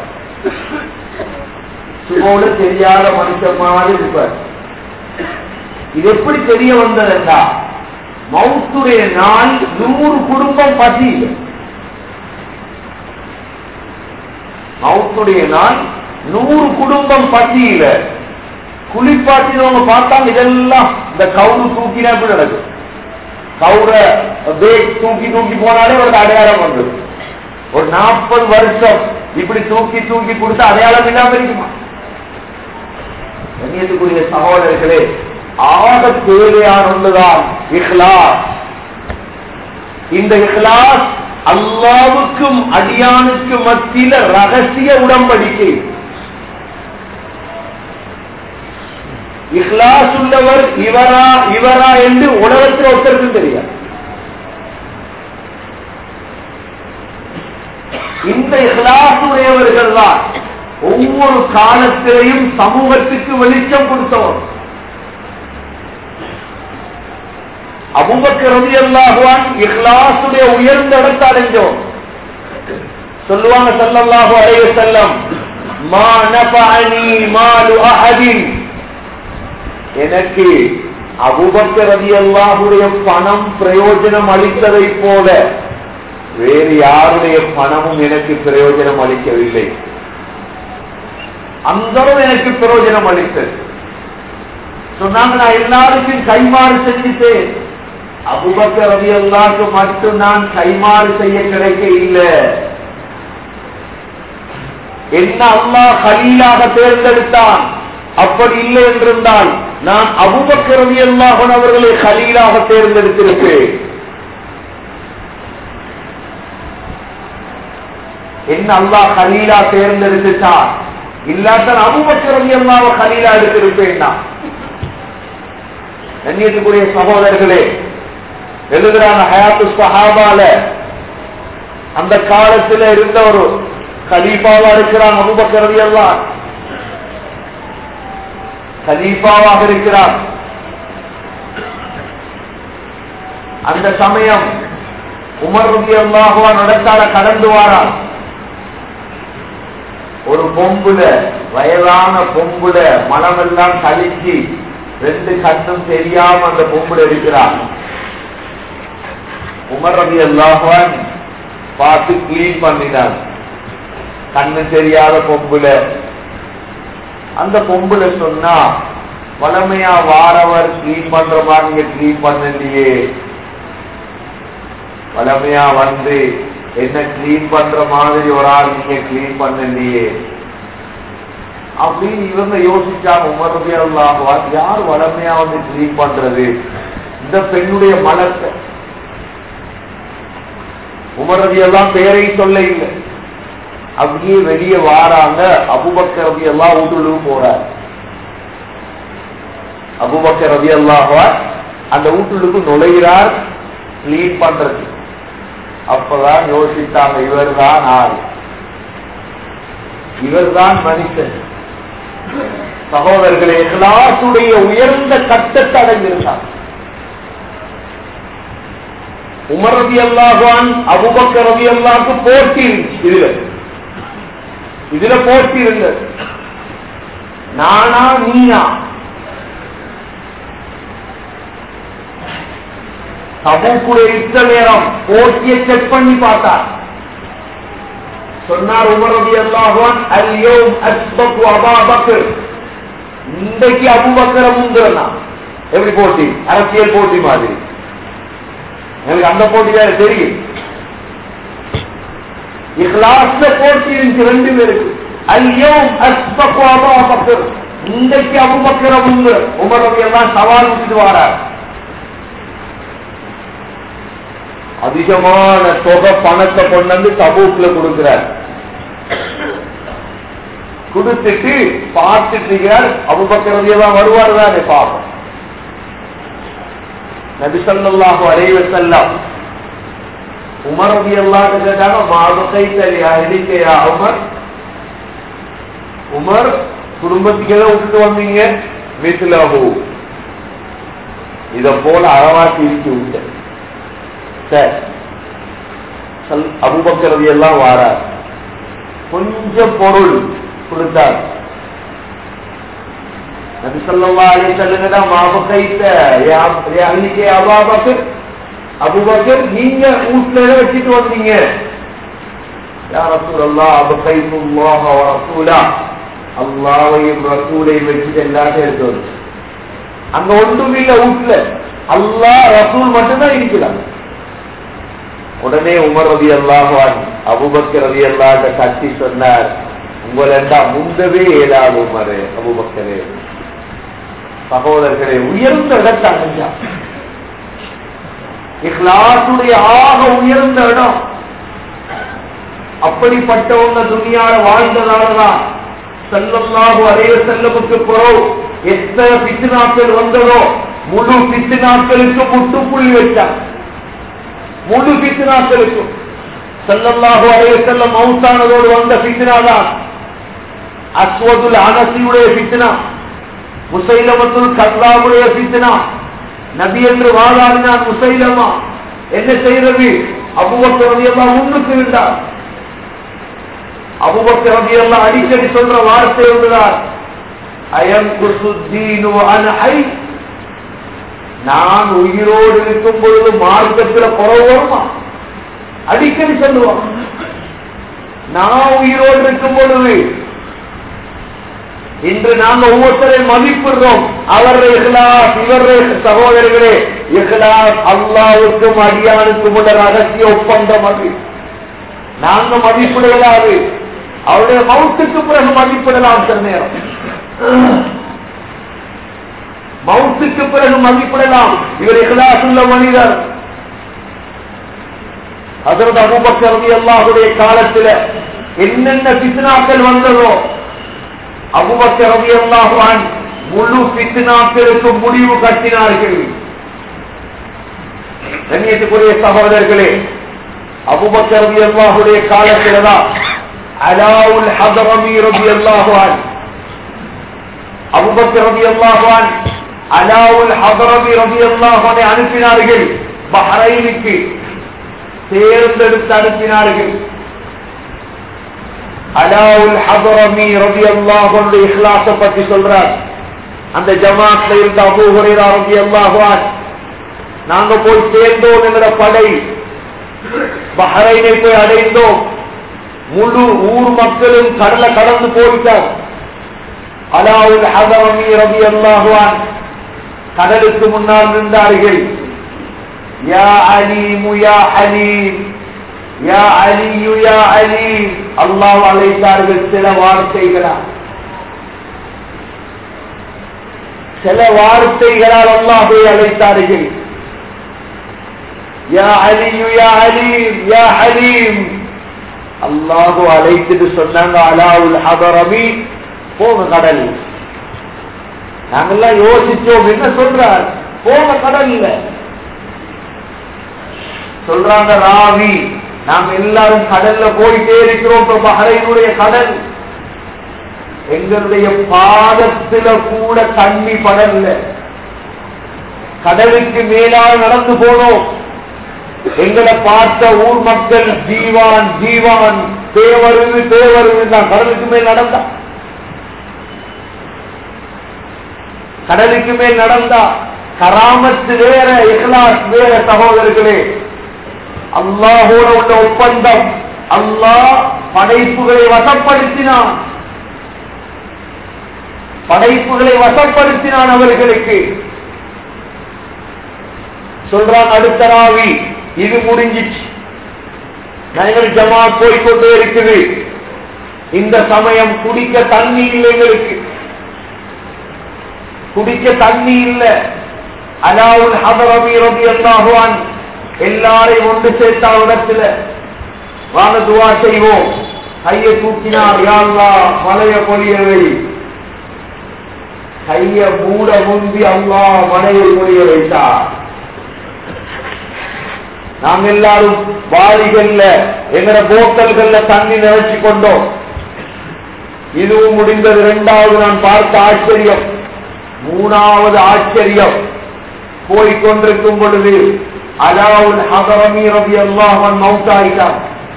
சுமோட தெரியாத மனுஷன் மாதிரி இருப்பார். இது எப்படி தெரிய வந்ததுன்னா, மவுத்துடைய நாள் நூறு குடும்பம் பசி இல்லை. மவுத்துடைய நாள் நூறு குடும்பம் பசியில குளிப்பாட்டினவங்க பார்த்தாங்க. இதெல்லாம் இந்த கவுரு தூக்கினா எப்படி நடக்கும்? கவுர தூக்கி தூக்கி போனாலே ஒரு அடையாளம் வந்தது. ஒரு நாற்பது வருஷம் இப்படி தூக்கி தூக்கி கொடுத்து அடையாளம் இல்லாம இருக்குமா? கண்ணியத்துக்குரிய சகோதரர்களே, ஆக தேவையான ஒன்றுதான் இஹ்லாஸ். இந்த இஹ்லாஸ் அல்லாஹ்வுக்கும் அடியானுக்கும் மத்தியில ரகசிய உடன்படிக்கை. இஹ்லாஸ் உள்ளவர் இவரா இவரா என்று உலகத்தில் ஒருத்தருக்கும் தெரியாது. இந்த இஹ்லாஸ் உடையவர்கள் தான் ஒவ்வொரு காலத்திலையும் சமூகத்துக்கு வெளிச்சம் கொடுத்தவர். அபூபக்கர் ரலியல்லாஹு அன்ஹு இஹ்லாஸுடைய உயர்ந்த இடத்தை அடைஞ்சோம். சொல்லுவாங்க ஸல்லல்லாஹு அலைஹி வஸல்லம், மா நஃபஅனி மாலு அஹதின், எனக்கு அபூபக்கர் ரலியல்லாஹுடைய பணம் பிரயோஜனம் அளித்ததை போல வேறு யாருடைய பணமும் எனக்கு பிரயோஜனம் அளிக்கவில்லை. அந்த எனக்கு பிரயோஜனம் அளித்தது. சொன்னாங்க, நான் எல்லாருக்கும் கைமாறு செஞ்சுட்டேன், அபூபக்கர் ரலியல்லாஹு மட்டும் நான் கைமாறு செய்ய கிடைக்க இல்லை. என்ன அல்லாஹ் கலீலாக தேர்ந்தெடுத்தான். அப்படி இல்லை என்றிருந்தால் நான் அபூபக்கர் ரலியல்லாஹு அன்ஹு அவர்களை கலீலாக தேர்ந்தெடுத்திருப்பேன். என்ன அல்லாஹ் கலீலா தேர்ந்தெடுத்துட்டான், இல்லாதான் அபூபக்கர் ரலியல்லாஹு அன்ஹு கலீலா எடுத்திருப்பேன். கண்ணியத்துக்குரிய சகோதரர்களே, எழுதுறான ஹயாத்து ஸஹாபால அந்த காலத்தில் இருந்த ஒரு கலீஃபாவா இருக்கிறான் அபூபக்கர் ரலியல்லாஹு அன்ஹு. கலீஃபாவாக இருக்கிறார். அந்த சமயம் உமர் ரலியல்லாஹு அன்ஹு நடத்தால கடந்து வாரார். ஒரு பொம்புல, வயதான பொம்புல, மனமெல்லாம் கழிச்சு ரெண்டு கண்ணும் தெரியாம அந்த பொம்புல இருக்கிறார். உமர் ரலியல்லாஹு அன்ஹு பார்த்து கிளீன் பண்ணினார். கண்ணு தெரியாத பொம்புல. அந்த பொம்புல சொன்னா, வளமையா வாரவர் கிளீன் பண்ற மாதிரி நீங்க கிளீன் பண்ணலையே, வளமையா வந்து என்ன கிளீன் பண்ற மாதிரி ஒரு ஆள் நீங்க கிளீன் பண்ணலையே அப்படின்னு இவங்க யோசிச்சாங்க. உமர் ரலியல்லாஹு அன்ஹு, யார் வளமையா வந்து கிளீன் பண்றது இந்த பெண்ணுடைய மலத்தை? உமர் ரலியல்லாஹு பேரை சொல்ல இல்லை. அப்படியே வெளியே வாராங்க. அபூபக்கர் ரலியல்லாஹு வீட்டுக்கு போறார். அபூபக்கர் ரலியல்லாஹு அன்ஹு அந்த வீட்டுக்கு நுழைகிறார் கிளீன் பண்றது. அப்பதான் யோசித்தாங்க, இவர்தான் ஆள், இவர்தான் மனுஷன். சகோதரர்களே, இஹ்லாஸுடைய உயர்ந்த கட்டத்தை அடைந்திருந்தார். உமர் ரலியல்லாஹு அன்ஹு அபூபக்கர் ரலியல்லாஹு போட்டி இருந்துச்சு. இதுல இதுல போட்டி இருந்தது. நானா நீயா? தபூக்குடைய யுத்த நேரம் போட்டியை செக் பண்ணி பார்த்தார். சொன்னார் உமர் ரலியல்லாஹு அன்ஹு, அல்-யௌம் அஸ்பகு அபூ பக்கர், இன்றைக்கு அபூபக்கர் முந்திரனா. எப்படி போட்டி? அரசியல் போட்டி மாதிரி. எனக்கு அந்த போட்டி தான் தெரியும். இஹ்லாஸ்ல போட்டி இருந்துச்சு ரெண்டு பேருக்கு. அல்-யௌம் அஸ்பகு அபூ பக்கர், இன்றைக்கு அபூபக்கர் முந்திர. உமர் ரலியல்லாஹு சவால் விட்டு வரார். அதிகமான தொகை பணத்தை கொண்டு வந்து தபூக்ல கொடுக்கிறார். கொடுத்துட்டு பார்த்துட்டு அபூபக்கர் ரலியல்லாஹு வருவார் தானே பாப்போம். நபி ஸல்லல்லாஹு அலைஹி வஸல்லம் உமர் ரலியல்லாஹு கேட்டாங்க, மாபகைத்தலி அஹ்லிகயா உமர், உமர் குடும்பத்துக்கு ஏதோ விட்டுட்டு வந்தீங்க? மித்லஹு, இத போல அறவாட்டி இருக்கு விட்டு. அபூபக்கர் ரலியல்லாஹு வாரார். கொஞ்சம் பொருள் கொடுத்தார். நபி ஸல்லல்லாஹு அலைஹி வஸல்லம் மாபகைத்த யா அஹ்லிகே அபூபக்கர், அபூபக்கர் நீங்க வீட்டுல வச்சிட்டு வந்தீங்க? யா ரசூலல்லாஹ் அபகைத்துல்லாஹ வ ரசூலா, அல்லாஹ்வையும் ரசூலையும் வச்சுட்டு எல்லாத்தையும் எடுத்து வந்து அங்க ஒன்றும் இல்ல வீட்டுல அல்லாஹ் ரசூல் மட்டும்தான் இருக்கிறாங்க. உடனே உமர் ரலியல்லாஹு அன்ஹு அபூபக்கர் ரலியல்லாஹு அன்ஹு கட்டி சொன்னார், உங்களெண்டா முந்தவே ஏதாவது உமர் அபூபக்கரே. சகோதரர்களே, உயர்ந்த இடத்தை அடைஞ்சா இஹ்லாசுடைய ஆக உயர்ந்த இடம். அப்படிப்பட்டவங்க துனியால வாழ்ந்ததாலதான் ஸல்லல்லாஹு அலைஹி வஸல்லமுக்கு பிறகு எத்தனை பித்னாக்கள் வந்ததோ முழு பித்னாக்களுக்கு முற்றுப்புள்ளி வச்சார். முழு பித்னாக்களுக்கும் ஸல்லல்லாஹு அலைஹி வஸல்லம் மௌத்தானதோடு வந்த பித்னா தான் அஸ்வதுல் அனசியுடைய பித்னா, முசைலமத்துல் கஸ்ஸாபுடைய பித்னா. நபி என்று வாழாடினான் முசைலமா. என்ன செய்யறது? அபூபக்கர் ரலியல்லாஹு முன்னுக்கு இருந்தார். அபூபக்கர் ரலியல்லாஹு அடிக்கடி சொல்ற வார்த்தை ஒன்றுதான், அயன்குசுத்தீனு அன் ஹை. நான் உயிரோடு இருக்கும் பொழுது மார்க்கத்தில் குறவு வருமா? அடிக்கடி சொல்லுவான். நான் உயிரோடு இருக்கும் பொழுது இன்று நாங்க ஒவ்வொருத்தரையும் மதிப்பிடுறோம். அவருடைய இஹ்லாஸ், இவருடைய சகோதரர்களே, இஹ்லாஸ் அல்லாஹ்வுக்கும் அடியானுக்கும் உள்ள ரகசிய ஒப்பந்தம். அது நாங்க மதிப்பிடலாது. அவருடைய மௌத்துக்கு பிறகு மதிப்பிடலாம். சில நேரம் மௌத்துக்கு பிறகு மதிப்பிடலாம். இவர் இஹ்லாஸ் உள்ள மனிதர். ஹஜ்ரத் அபூபக்கர் ரலியல்லாஹுடைய காலத்தில் என்னென்ன ஃபித்னாக்கள் வந்ததோ அபூபக்கர் ரலியல்லாஹு அன்ஹு முழு ஃபித்னாக்களுக்கு முடிவு கட்டினார்கள். கண்ணியத்துக்குரிய சகோதரர்களே, அபூபக்கர் ரலியல்லாஹுடைய காலத்தில் தான் அலாவுல் ஹதரமி ரலியல்லாஹு அன்ஹு அபூபக்கர் ரலியல்லாஹு அன்ஹு அலாவுல் ஹதரமி ரலியல்லாஹு அன்ஹு அனுப்பினார்கள். பஹ்ரைனுக்கு தேர்ந்தெடுத்து அனுப்பினார்கள். அலாவுல் ஹதரமி ரலியல்லாஹு அன்ஹு இஹ்லாஸை பற்றி சொல்றார். அந்த ஜமாத்ல இருந்த அபூ ஹுரைரா ரலியல்லாஹு அன்ஹு, நாங்க போய் சேர்ந்தோம் என்கிற படை பஹ்ரைனை போய் அடைந்தோம். முழு ஊர் மக்களும் கடலை கடந்து போயிட்டார். அலாவுல் ஹதரமி ரலியல்லாஹு அன்ஹு கடலுக்கு முன்னால் நின்றார்கள். யா அலீமு யா அலீம், யா அலியு யா அலீம் அல்லாஹ் அழைத்தார்கள். சில வார்த்தைகளால் சில வார்த்தைகளால் அல்லாஹ்வை அழைத்தார்கள். யா அலியு யா அலீம் யா ஹலீம் அல்லாஹ் அழைத்துட்டு சொன்னாங்க, அலாவுல் ஹதரமி போங்க கடல். நாங்கெல்லாம் யோசிச்சோம், என்ன சொல்றார்? போங்க கடல்ல. சொல்றாங்க ராவி, நாம் எல்லாரும் கடல்ல போயிட்டே இருக்கிறோம். பஹ்ரைனுடைய கடல் எங்களுடைய பாதத்துல கூட தண்ணி படல. கடலுக்கு மேலால் நடந்து போனோம். எங்களை பார்த்த ஊர் மக்கள் ஜீவான் ஜீவான் தேவருது தேவருது தான். கடலுக்கு மேல் நடந்தா கடலுக்கு மேல் நடந்தா கராமத்து வேற, இஹ்லாஸ் வேற. சகோதரர்களே, அல்லாஹோட உள்ள ஒப்பந்தம். அல்லாஹ் படைப்புகளை வசப்படுத்தினான், படைப்புகளை வசப்படுத்தினான் அவர்களுக்கு. சொல்றான் அடுத்த ராவி, இது முடிஞ்சிச்சு, நாங்கள் ஜமாத் போய்கொண்டே இருக்குது. இந்த சமயம் குடிக்க தண்ணி இல்லை, எங்களுக்கு குடிக்க தண்ணி இல்லை. அலாவுல் ஹதரமி ரலியல்லாஹு அன்ஹு எல்லாரையும் ஒன்று சேர்த்தா இடத்துல வாங்க துவா செய்வோம். கையை தூக்கினார், யா அல்லாஹ் மலைய பொழியவை. கைய மூட முந்தி அல்லாஹ் மலையை பொழிய வைத்தார். நாம் எல்லாரும் வாளிகள்ல எங்கட போத்தல்கள்ல தண்ணி நினைச்சு கொண்டோம். இதுவும் முடிந்தது. இரண்டாவது நான் பார்த்த ஆச்சரியம். மூணாவது ஆச்சரியம், போய்கொண்டிருக்கும் பொழுது அலாவுல் ஹதரமி ரலியல்லாஹு அன்ஹு மௌத்தாயிட்டார்.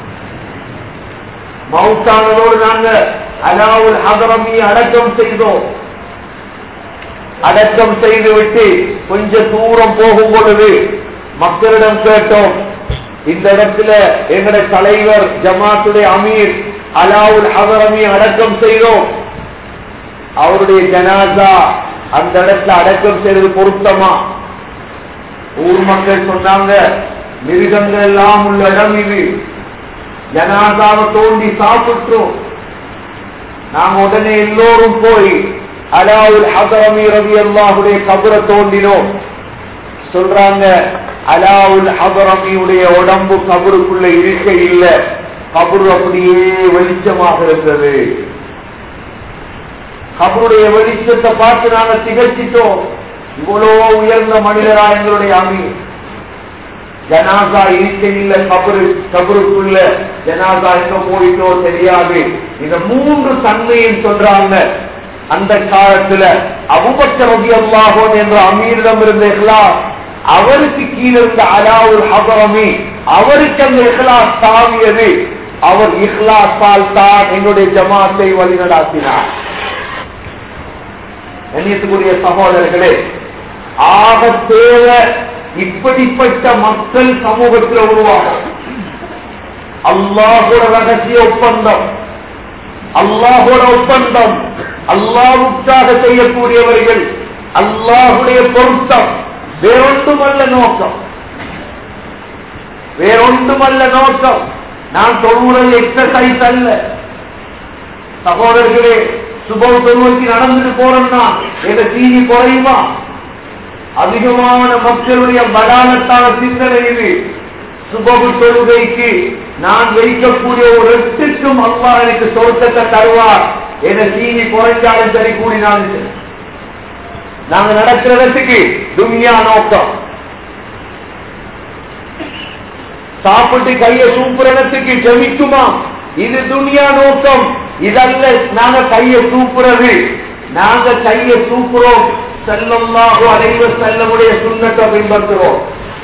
மௌத்தானதோடு நாங்க அலாவுல் ஹதரமி அடக்கம் செய்தோம். அடக்கம் செய்து விட்டு கொஞ்ச தூரம் போகும் பொழுது மக்களிடம் கேட்டோம், இந்த இடத்துல எங்களுடைய தலைவர் ஜமாத்துடைய அமீர் அலாவுல் ஹதரமி அடக்கம் செய்தோம். அவருடைய ஜனாசா அந்த இடத்துல அடக்கம் செய்வது பொருத்தமா? ஊர் மக்கள் சொன்னாங்க, மிருகங்கள் எல்லாம் உள்ள இடம் இது, ஜனாசாவை தோண்டி சாப்பிட்டோம். நாங்க உடனே எல்லோரும் போய் அலாவுல் ஹதரமி ரலியல்லாஹுடைய கபரை தோண்டினோம். சொல்றாங்க, அலாவுல் ஹதரமியுடைய உடம்பு கபருக்குள்ள இருக்க இல்ல, கபரு அப்படியே வெளிச்சமாக இருக்கிறது. கபருடைய வெளிச்சத்தை பார்த்து நாங்க திகழ்ச்சிட்டோம். இவ்வளவு உயர்ந்த மனிதரா எங்களுடைய அமீர். ஜனாசா இருக்க இல்ல, கபரு கபருக்குள்ள ஜனாசா எங்க போயிட்டோ தெரியாது. இந்த மூன்று தன்மையும் சொல்றாங்க. அந்த காலத்துல அபூபக்கர் ரலியல்லாஹு அன்ஹு என்ற அமீரிடம் இருந்த இஹ்லாஸ், அவருக்கு கீழே இருந்த அலாவுல் ஹதரமி, அவருக்கு அந்த இஹ்லாஸ் தாவியது. அவர் இஹ்லாஸால் தான் என்னுடைய ஜமாத்தை வழிநடாத்தினார். கண்ணியத்துக்குரிய சகோதரர்களே, ஆக தேவை இப்படிப்பட்ட மக்கள் சமூகத்தில் உருவாகும். அல்லாஹோட ரகசிய ஒப்பந்தம், அல்லாஹோட ஒப்பந்தம், அல்லாஹ்வுக்காக செய்யக்கூடியவர்கள், அல்லாஹுடைய பொருத்தம், வேறொன்றுமல்ல நோக்கம், வேறொன்றுமல்ல நோக்கம். நான் தொழுவது எக்ஸசைஸ் அல்ல சகோதரர்களே. சுபவ தொழுவத்தி நடந்துட்டு போறோம்னா எங்க தீனி குறையுமா? அதிகமான மக்களுடைய பலானத்தான சிந்தனை இது. சுபகு தொழுகைக்கு நான் வைக்கக்கூடிய ஒரு எட்டுக்கும் அல்லாஹ் எனக்கு சொர்க்கத்தை தருவார். என தீனி குறைஞ்சாலும் சரி, கூடினாலும் சரி. நாங்க நடக்கிறதுக்கு துன்யா நோக்கம், சாப்பிட்டு கையை சூப்புறதுக்கு ஜமிக்குமா? இது துன்யா நோக்கம். இதல்ல நாங்க கையை சூப்புறது. நாங்க கையை சூப்புறோம், ஸல்லல்லாஹு அலைஹி வஸல்லமுடைய சுன்னத்தை பின்பற்றுறோம்.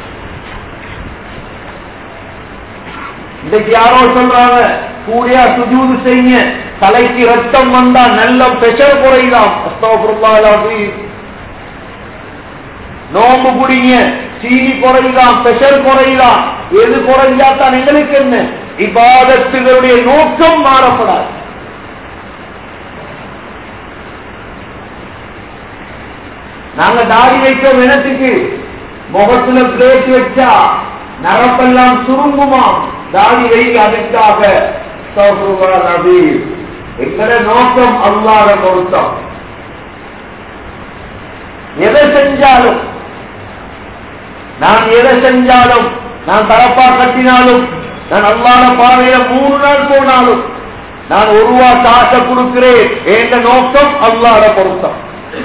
இன்னைக்கு யாரோ சொல்றாங்க, கூடியா சுஜூது செய்ய, தலைக்கு ரத்தம் வந்தா நல்ல பிரஷர் குறையலாம். அஸ்தக்ஃபிருல்லாஹ் அல்-அஸீம். நோம்பு குடிங்க, சீனி குறையலாம், பிரஷர் குறையலாம். எது குறைஞ்சாத்தான் எங்களுக்கு என்ன? இபாதத்துகளுடைய நோக்கம் மாறப்படாது. நாங்க தாடி வைக்கிறோம் இனத்துக்கு, முகத்துல பிளேட் வச்சா நரம்பெல்லாம் சுருங்குமா? தாடி வைக்க அதுக்காக. எங்கட நோக்கம் அல்லாஹ்வை பொருத்தம். எதை செஞ்சாலும், நான் எதை செஞ்சாலும், நான் தரப்பா கட்டினாலும், நான் அல்லாஹ்வுடைய பாதையில மூணு நாள் போனாலும், நான் ஒரு ரூபா காசை கொடுக்கிறேன், என்ற நோக்கம் அல்லாஹ்வுடைய பொருத்தம்.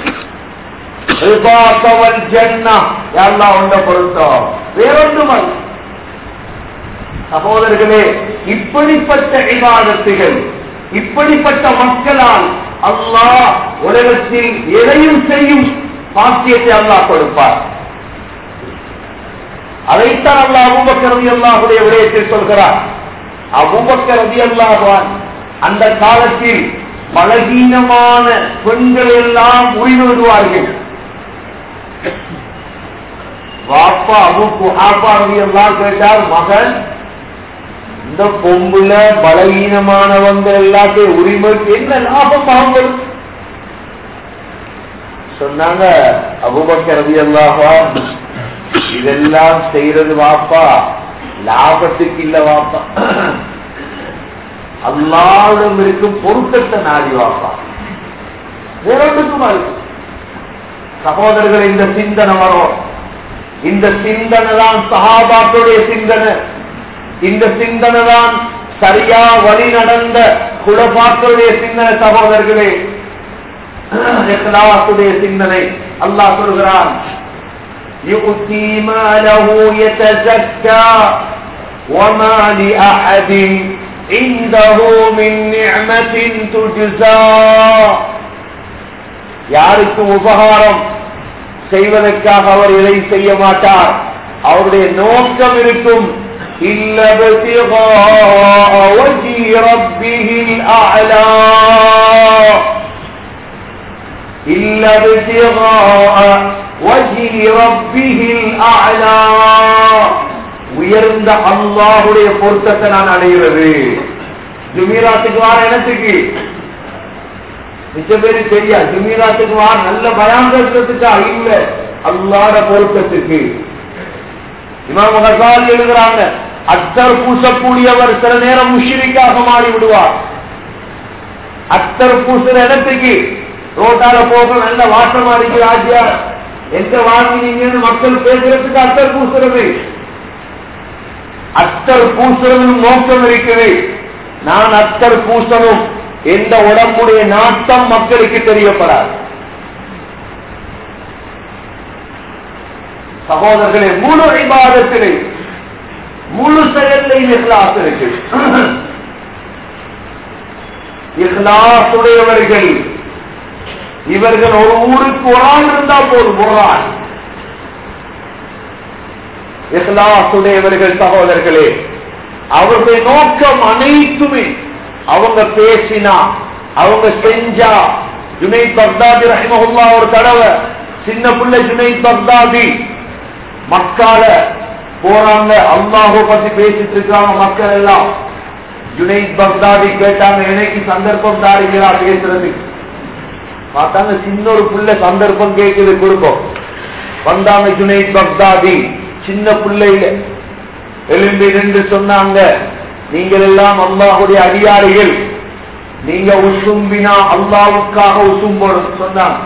வேறொன்றுமல் சகோதரர்களே, இப்படிப்பட்ட இபாதத்துகள், இப்படிப்பட்ட மக்களால் அல்லாஹ் உலகத்தில் எதையும் செய்யும் பாக்கியத்தை அல்லாஹ் கொடுப்பார். அதைத்தான் அல்லாஹ் அபூபக்கர் ரலியல்லாஹுடைய விடயத்தில் சொல்கிறார். அபூபக்கர் ரலியல்லாஹு அன்ஹு அந்த காலத்தில் பலகீனமான பெண்கள் எல்லாம் உயிர் விடுவார்கள். வாப்பா அபூ குஹாஃபா ரலியல்லாஹு கேட்டார், மகன், இந்த பொம்புல பலகீனமானவங்க எல்லாத்தையும் உரிமைக்கு என்ன லாபம் வாங்கணும் சொன்னாங்க. அபூபக்கர் ரலியல்லாஹு அன்ஹு, இதெல்லாம் செய்யறது வாப்பா லாபத்துக்கு இல்ல வாப்பா, அல்லாஹ்விடம் இருக்கும் பொருத்தத்தை நாடி வாப்பா, வேறொன்றுக்குமா இருக்கு. சகோதரர்கள், இந்த சிந்தனை வரும். இந்த சிந்தனை தான் சஹாபாக்களுடைய சிந்தனை. இந்த சிந்தனை தான் சரியா வழி நடந்த குலபாக்களுடைய சிந்தனை. சகோதரர்களே, இஹ்லாஸுடைய சிந்தனை. அல்லாஹ் சொல்கிறான், يؤتي ماله يتزكى وما لأحد عنده من نعمة تجزى. யாருக்கும் உபகாரம் செய்வதற்காக அவர் இதை செய்ய மாட்டார். அவருடைய நோக்கம் இருக்கும், إلا ابتغاء وجه ربه الأعلى إلا ابتغاء وجه ربه الأعلى. உயர்ந்த அல்லாஹ்வுடைய பொருத்தத்தை நான் அடைகிறது. ஜுமீராத்துக்கு வார இடத்துக்கு மிச்ச பேரு தெரியா ஜுமீராத்துக்கு வா நல்ல பயான் பேசுறதுக்கா இல்ல அல்லாஹ்வுடைய பொருத்தத்துக்கு. இமாம் கசாலி எழுதுறாங்க, அத்தர் பூசக்கூடியவர் சில நேரம் முஷ்ரிக்காக மாறி விடுவார். அத்தர் பூசுற இடத்துக்கு ரோட்டால போக நல்ல வாசமா இருக்கு ராஜ்யா எந்த வாங்கினீங்கன்னு மக்கள் பேசுறதுக்கு அத்தர் பூசுறது. அத்தர் பூசுறதும் நோக்கம் இருக்குது. நான் அத்தர் பூசணும் எந்த உடம்புடைய நாட்டம் மக்களுக்கு தெரியப்படாது. சகோதரர்களே, முழு இபாதத்திலே முழு செயலில் இஹ்லாஸ் இருக்கு. இஹ்லாஸ் உடையவர்கள் இவர்கள் ஒரு ஊருக்கு ஒரு ஆள் இருந்தா போதும். ஒரு ஆள் இஹ்லாஸ் உடையவர்கள் சகோதரர்களே, அவருடைய நோக்கம் அனைத்துமே அவங்க பேசினா அவங்க செஞ்சா. ஜுனைத் பக்தாதி ரஹிமஹுல்லாஹ் ஒரு தடவை சின்ன பிள்ளை ஜுனைத் பக்தாதி மக்கால போறாங்க, அல்லாஹ்வை பத்தி பேசிட்டு இருக்காங்க மக்கள் எல்லாம். ஜுனைத் பக்தாதி கேட்டாங்க, எனக்கு சந்தர்ப்பம் தாரீங்களா பேசுறது? பார்த்தாங்க சின்ன ஒரு பிள்ளை சந்தர்ப்பம் கேட்குது, கொடுப்போம். வந்தாங்க ஜுனைத் பக்தாதி சின்ன பிள்ளையில எழும்பி நின்று சொன்னாங்க, நீங்கள் எல்லாம் அல்லாஹ்வுடைய அடியார்கள், நீங்க உசும்பினா அல்லாஹ்வுக்காக உசும்பணும் சொன்னாங்க.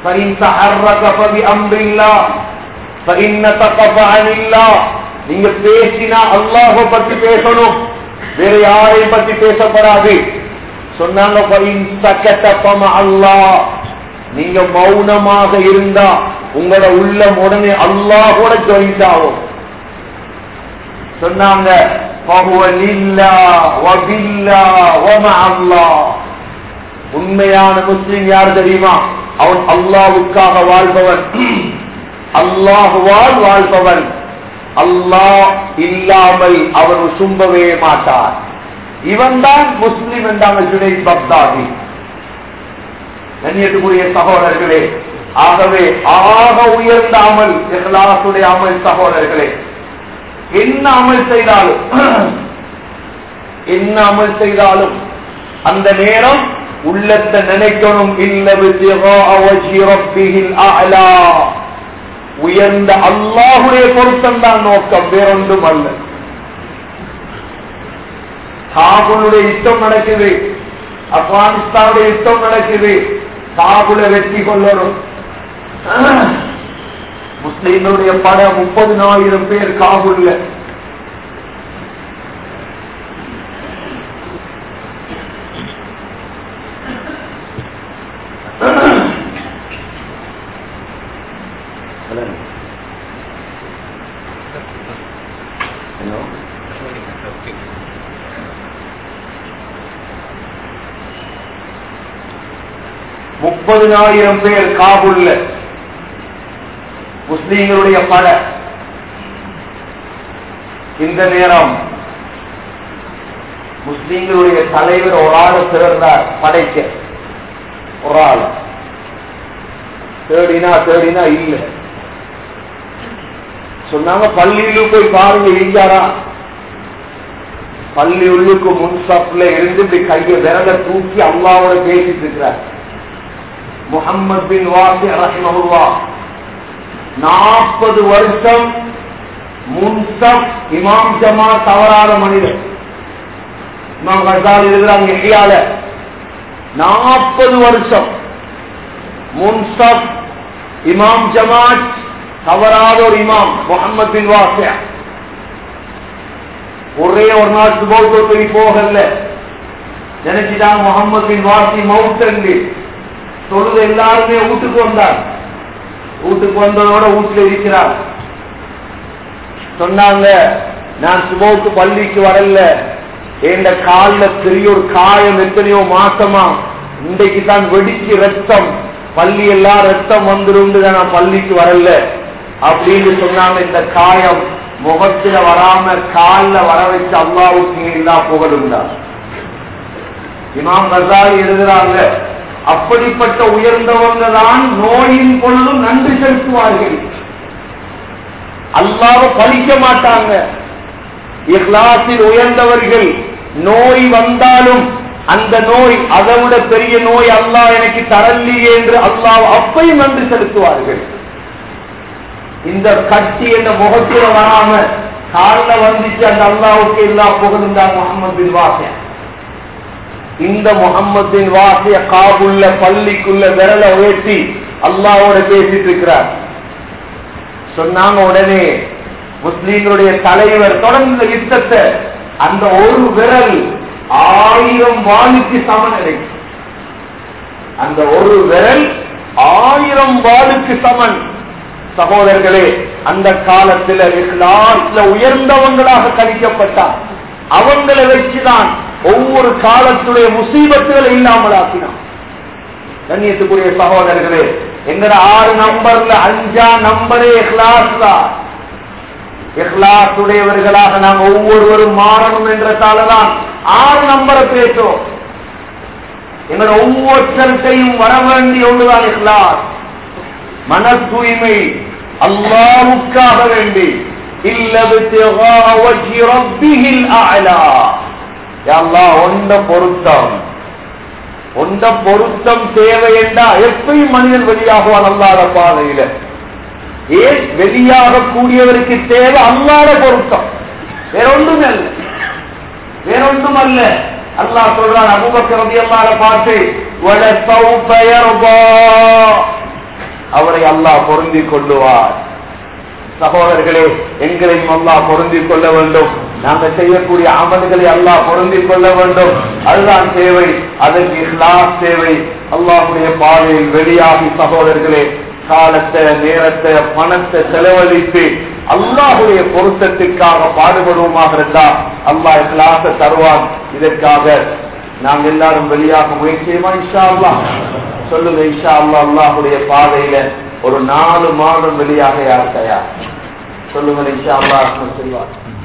நீங்க பேசினா அல்லாஹ்வை பத்தி பேசணும், வேற யாரையும் பத்தி பேசப்படாது சொன்னாங்க. அல்லாஹ் நீங்க மௌனமாக இருந்தா உங்களோட உள்ளம் உடனே அல்லாஹோட ஜாயிண்ட் ஆகும் சொன்னாங்க. உண்மையான முஸ்லிம் யார் தெரியுமா? அவன் அல்லாஹ்வுக்காக வாழ்பவன், அல்லாஹ்வால் வாழ்பவன். அல்லாஹ் இல்லாமல் அவர் சும்பவே மாட்டார். இவன் தான் முஸ்லிம் என்றாங்க ஜுனைத் பக்தாதி. கண்ணியத்துக்குரிய சகோதரர்களே, ஆகவே ஆக உயர்ந்த அமல் இஹ்லாஸுடைய அமல் சகோதரர்களே. என்ன அமல் செய்தாலும் என்ன அமல் செய்தாலும் அந்த நேரம் உள்ளத்தை நினைக்கணும். உயர்ந்த அல்லாஹுடைய பொருத்தம் தான் நோக்கம், வேறொன்றும் அல்ல. காபூலுடைய யுத்தம் நடக்குது, ஆப்கானிஸ்தானுடைய யுத்தம் நடக்குது, காபூலை வெற்றி கொள்ளணும். முஸ்லிம்களுடைய பட முப்பதினாயிரம் பேர் காபூல்ல. முப்பதினாயிரம் பேர் காபூல்ல முஸ்லீம்களுடைய பட. இந்த நேரம் முஸ்லீம்களுடைய தலைவர் ஒரு ஆள் திறந்தார் படைக்க. ஒரு ஆள் தேடினா தேடினா இல்ல. சொன்னாங்க பள்ளியில போய் பாருங்க இருந்தாரா. பள்ளி உள்ளுக்கு முன்சாப்ல இருந்து இப்படி கையை விரல தூக்கி அல்லாவோட பேசிட்டு இருக்கிறார். முஹம்மது பின் வாசி ரஹிமஹுல்லாஹ் நாற்பது வருஷம் முன்சப் இமாம் ஜமா தவறாத மனிதர். இமாம் கசாலி இருக்கிறாங்க எஹ்யால. நாற்பது வருஷம் முன்சப் இமாம் ஜமாத் தவறாத ஒரு இமாம் முஹம்மது பின் வாசி. ஒரே ஒரு நாள் சுபோத்தோடு போகல, நினைச்சுட்டாங்க முகமது பின் வாசி மவுத்தண்டு. தொழுது எல்லாருமே வீட்டுக்கு வந்தார். வீட்டுக்கு வந்ததோட வீட்டுல இருக்கிறார். சொன்னாங்க, நான் சுபோக்கு பள்ளிக்கு வரல, என் காலில் பெரிய ஒரு காயம், எத்தனையோ மாசமா இன்றைக்கு தான் வெடிச்சு ரத்தம், பள்ளி எல்லாம் ரத்தம் வந்துருந்து நான் பள்ளிக்கு வரல அப்படின்னு சொன்னாங்க. இந்த காயம் முகத்துல வராம காலில் வர வச்சு அல்லாவுக்கு எல்லாம் புகழுந்தார். இமாம் கசாலி எழுதுறாங்க, அப்படிப்பட்ட உயர்ந்தவங்க தான் நோயின் பொழுதும் நன்றி செலுத்துவார்கள், அல்லாஹ்வை பழிக்க மாட்டாங்க. இஹ்லாஸில் உயர்ந்தவர்கள் நோய் வந்தாலும் அந்த நோய் அதை விட பெரிய நோய் அல்லாஹ் எனக்கு தரலையே என்று அல்லாஹ் அப்பையும் நன்றி செலுத்துவார்கள். இந்த கட்டி என்ற முகத்துல வராம காலில் வந்துச்சு அந்த அல்லாஹ்வுக்கு எல்லா புகழும் தான். முகமது பின் வாசியா, இந்த முகமது பின் வாசியா காபுல்ல பள்ளிக்குள்ள விரல உயர்த்தி அல்லாஹ்வோட பேசிட்டு இருக்கிறார். சொன்னாங்க உடனே முஸ்லீம்களுடைய தலைவர் தொடர்ந்த யுத்தத்தை அந்த ஒரு விரல் ஆயிரம் வாளுக்கு சமநிலை. அந்த ஒரு விரல் ஆயிரம் வாளுக்கு சமன். சகோதரர்களே, அந்த காலத்தில் இஸ்லாம்ல உயர்ந்தவங்களாக கணிக்கப்பட்டார். அவங்களை வச்சுதான் ஒவ்வொரு காலத்துடைய முசீபத்துகளை இல்லாமல் ஆக்கினான். கண்ணியத்துக்குரிய சகோதரர்களே, எங்கட ஆறு நம்பர்ல அஞ்சா நம்பரே இஹ்லாஸ் தான். இஹ்லாஸ் உடையவர்களாக நாம் ஒவ்வொருவரும் மாறணும் என்றதாலதான் ஆறு நம்பரை பேசுறோம். எங்களோட ஒவ்வொருத்தையும் வர வேண்டிய ஒன்றுதான் இஹ்லாஸ், மன தூய்மை, அல்லாஹ்வுக்காக வேண்டி. ஒன்ற பொருத்தம் ஒன்ற பொருத்தம் தேவை என்றா எப்பயும் மனிதன் வெளியாகுவான் அல்லாத பாதையில. ஏன் வெளியாக கூடியவருக்கு தேவை அல்லாத பொருத்தம், வேறொன்றும் அல்ல, வேறொன்றும் அல்ல. அல்லாஹ் சொல்றான் அபூபக்கர் ரலியல்லாஹு அன்ஹு பார்த்து, வலசௌஃப யர்தா, அவரை அல்லாஹ் பொருந்திக் கொள்ளுவார். சகோதரர்களே, எங்களையும் அல்லாஹ் பொருந்திக் கொள்ள வேண்டும். நாங்கள் செய்யக்கூடிய அமல்களை அல்லாஹ் பொருந்திக் கொள்ள வேண்டும். அதுதான் தேவை. அதற்கு இஹ்லாஸ் தேவை. அல்லாஹ்வுடைய பாதையில் வெளியாகி சகோதரர்களே காலத்தை, நேரத்தை, பணத்தை செலவழித்து அல்லாஹ்வுடைய பொருத்தத்திற்காக பாடுபடுவோமாக இருந்தால் அல்லாஹ் இஹ்லாஸை தருவான். இதற்காக நாம் எல்லாரும் வெளியாக முயற்சியுமா? இன்ஷா அல்லாஹ் சொல்லுங்க. இன்ஷா அல்லாஹ் அல்லாஹ்வுடைய பாதையில ஒரு நாலு மாதம் வெளியாக யார் தயார்? சொல்லுங்க. இன்ஷா அல்லாஹ் சொல்வார்.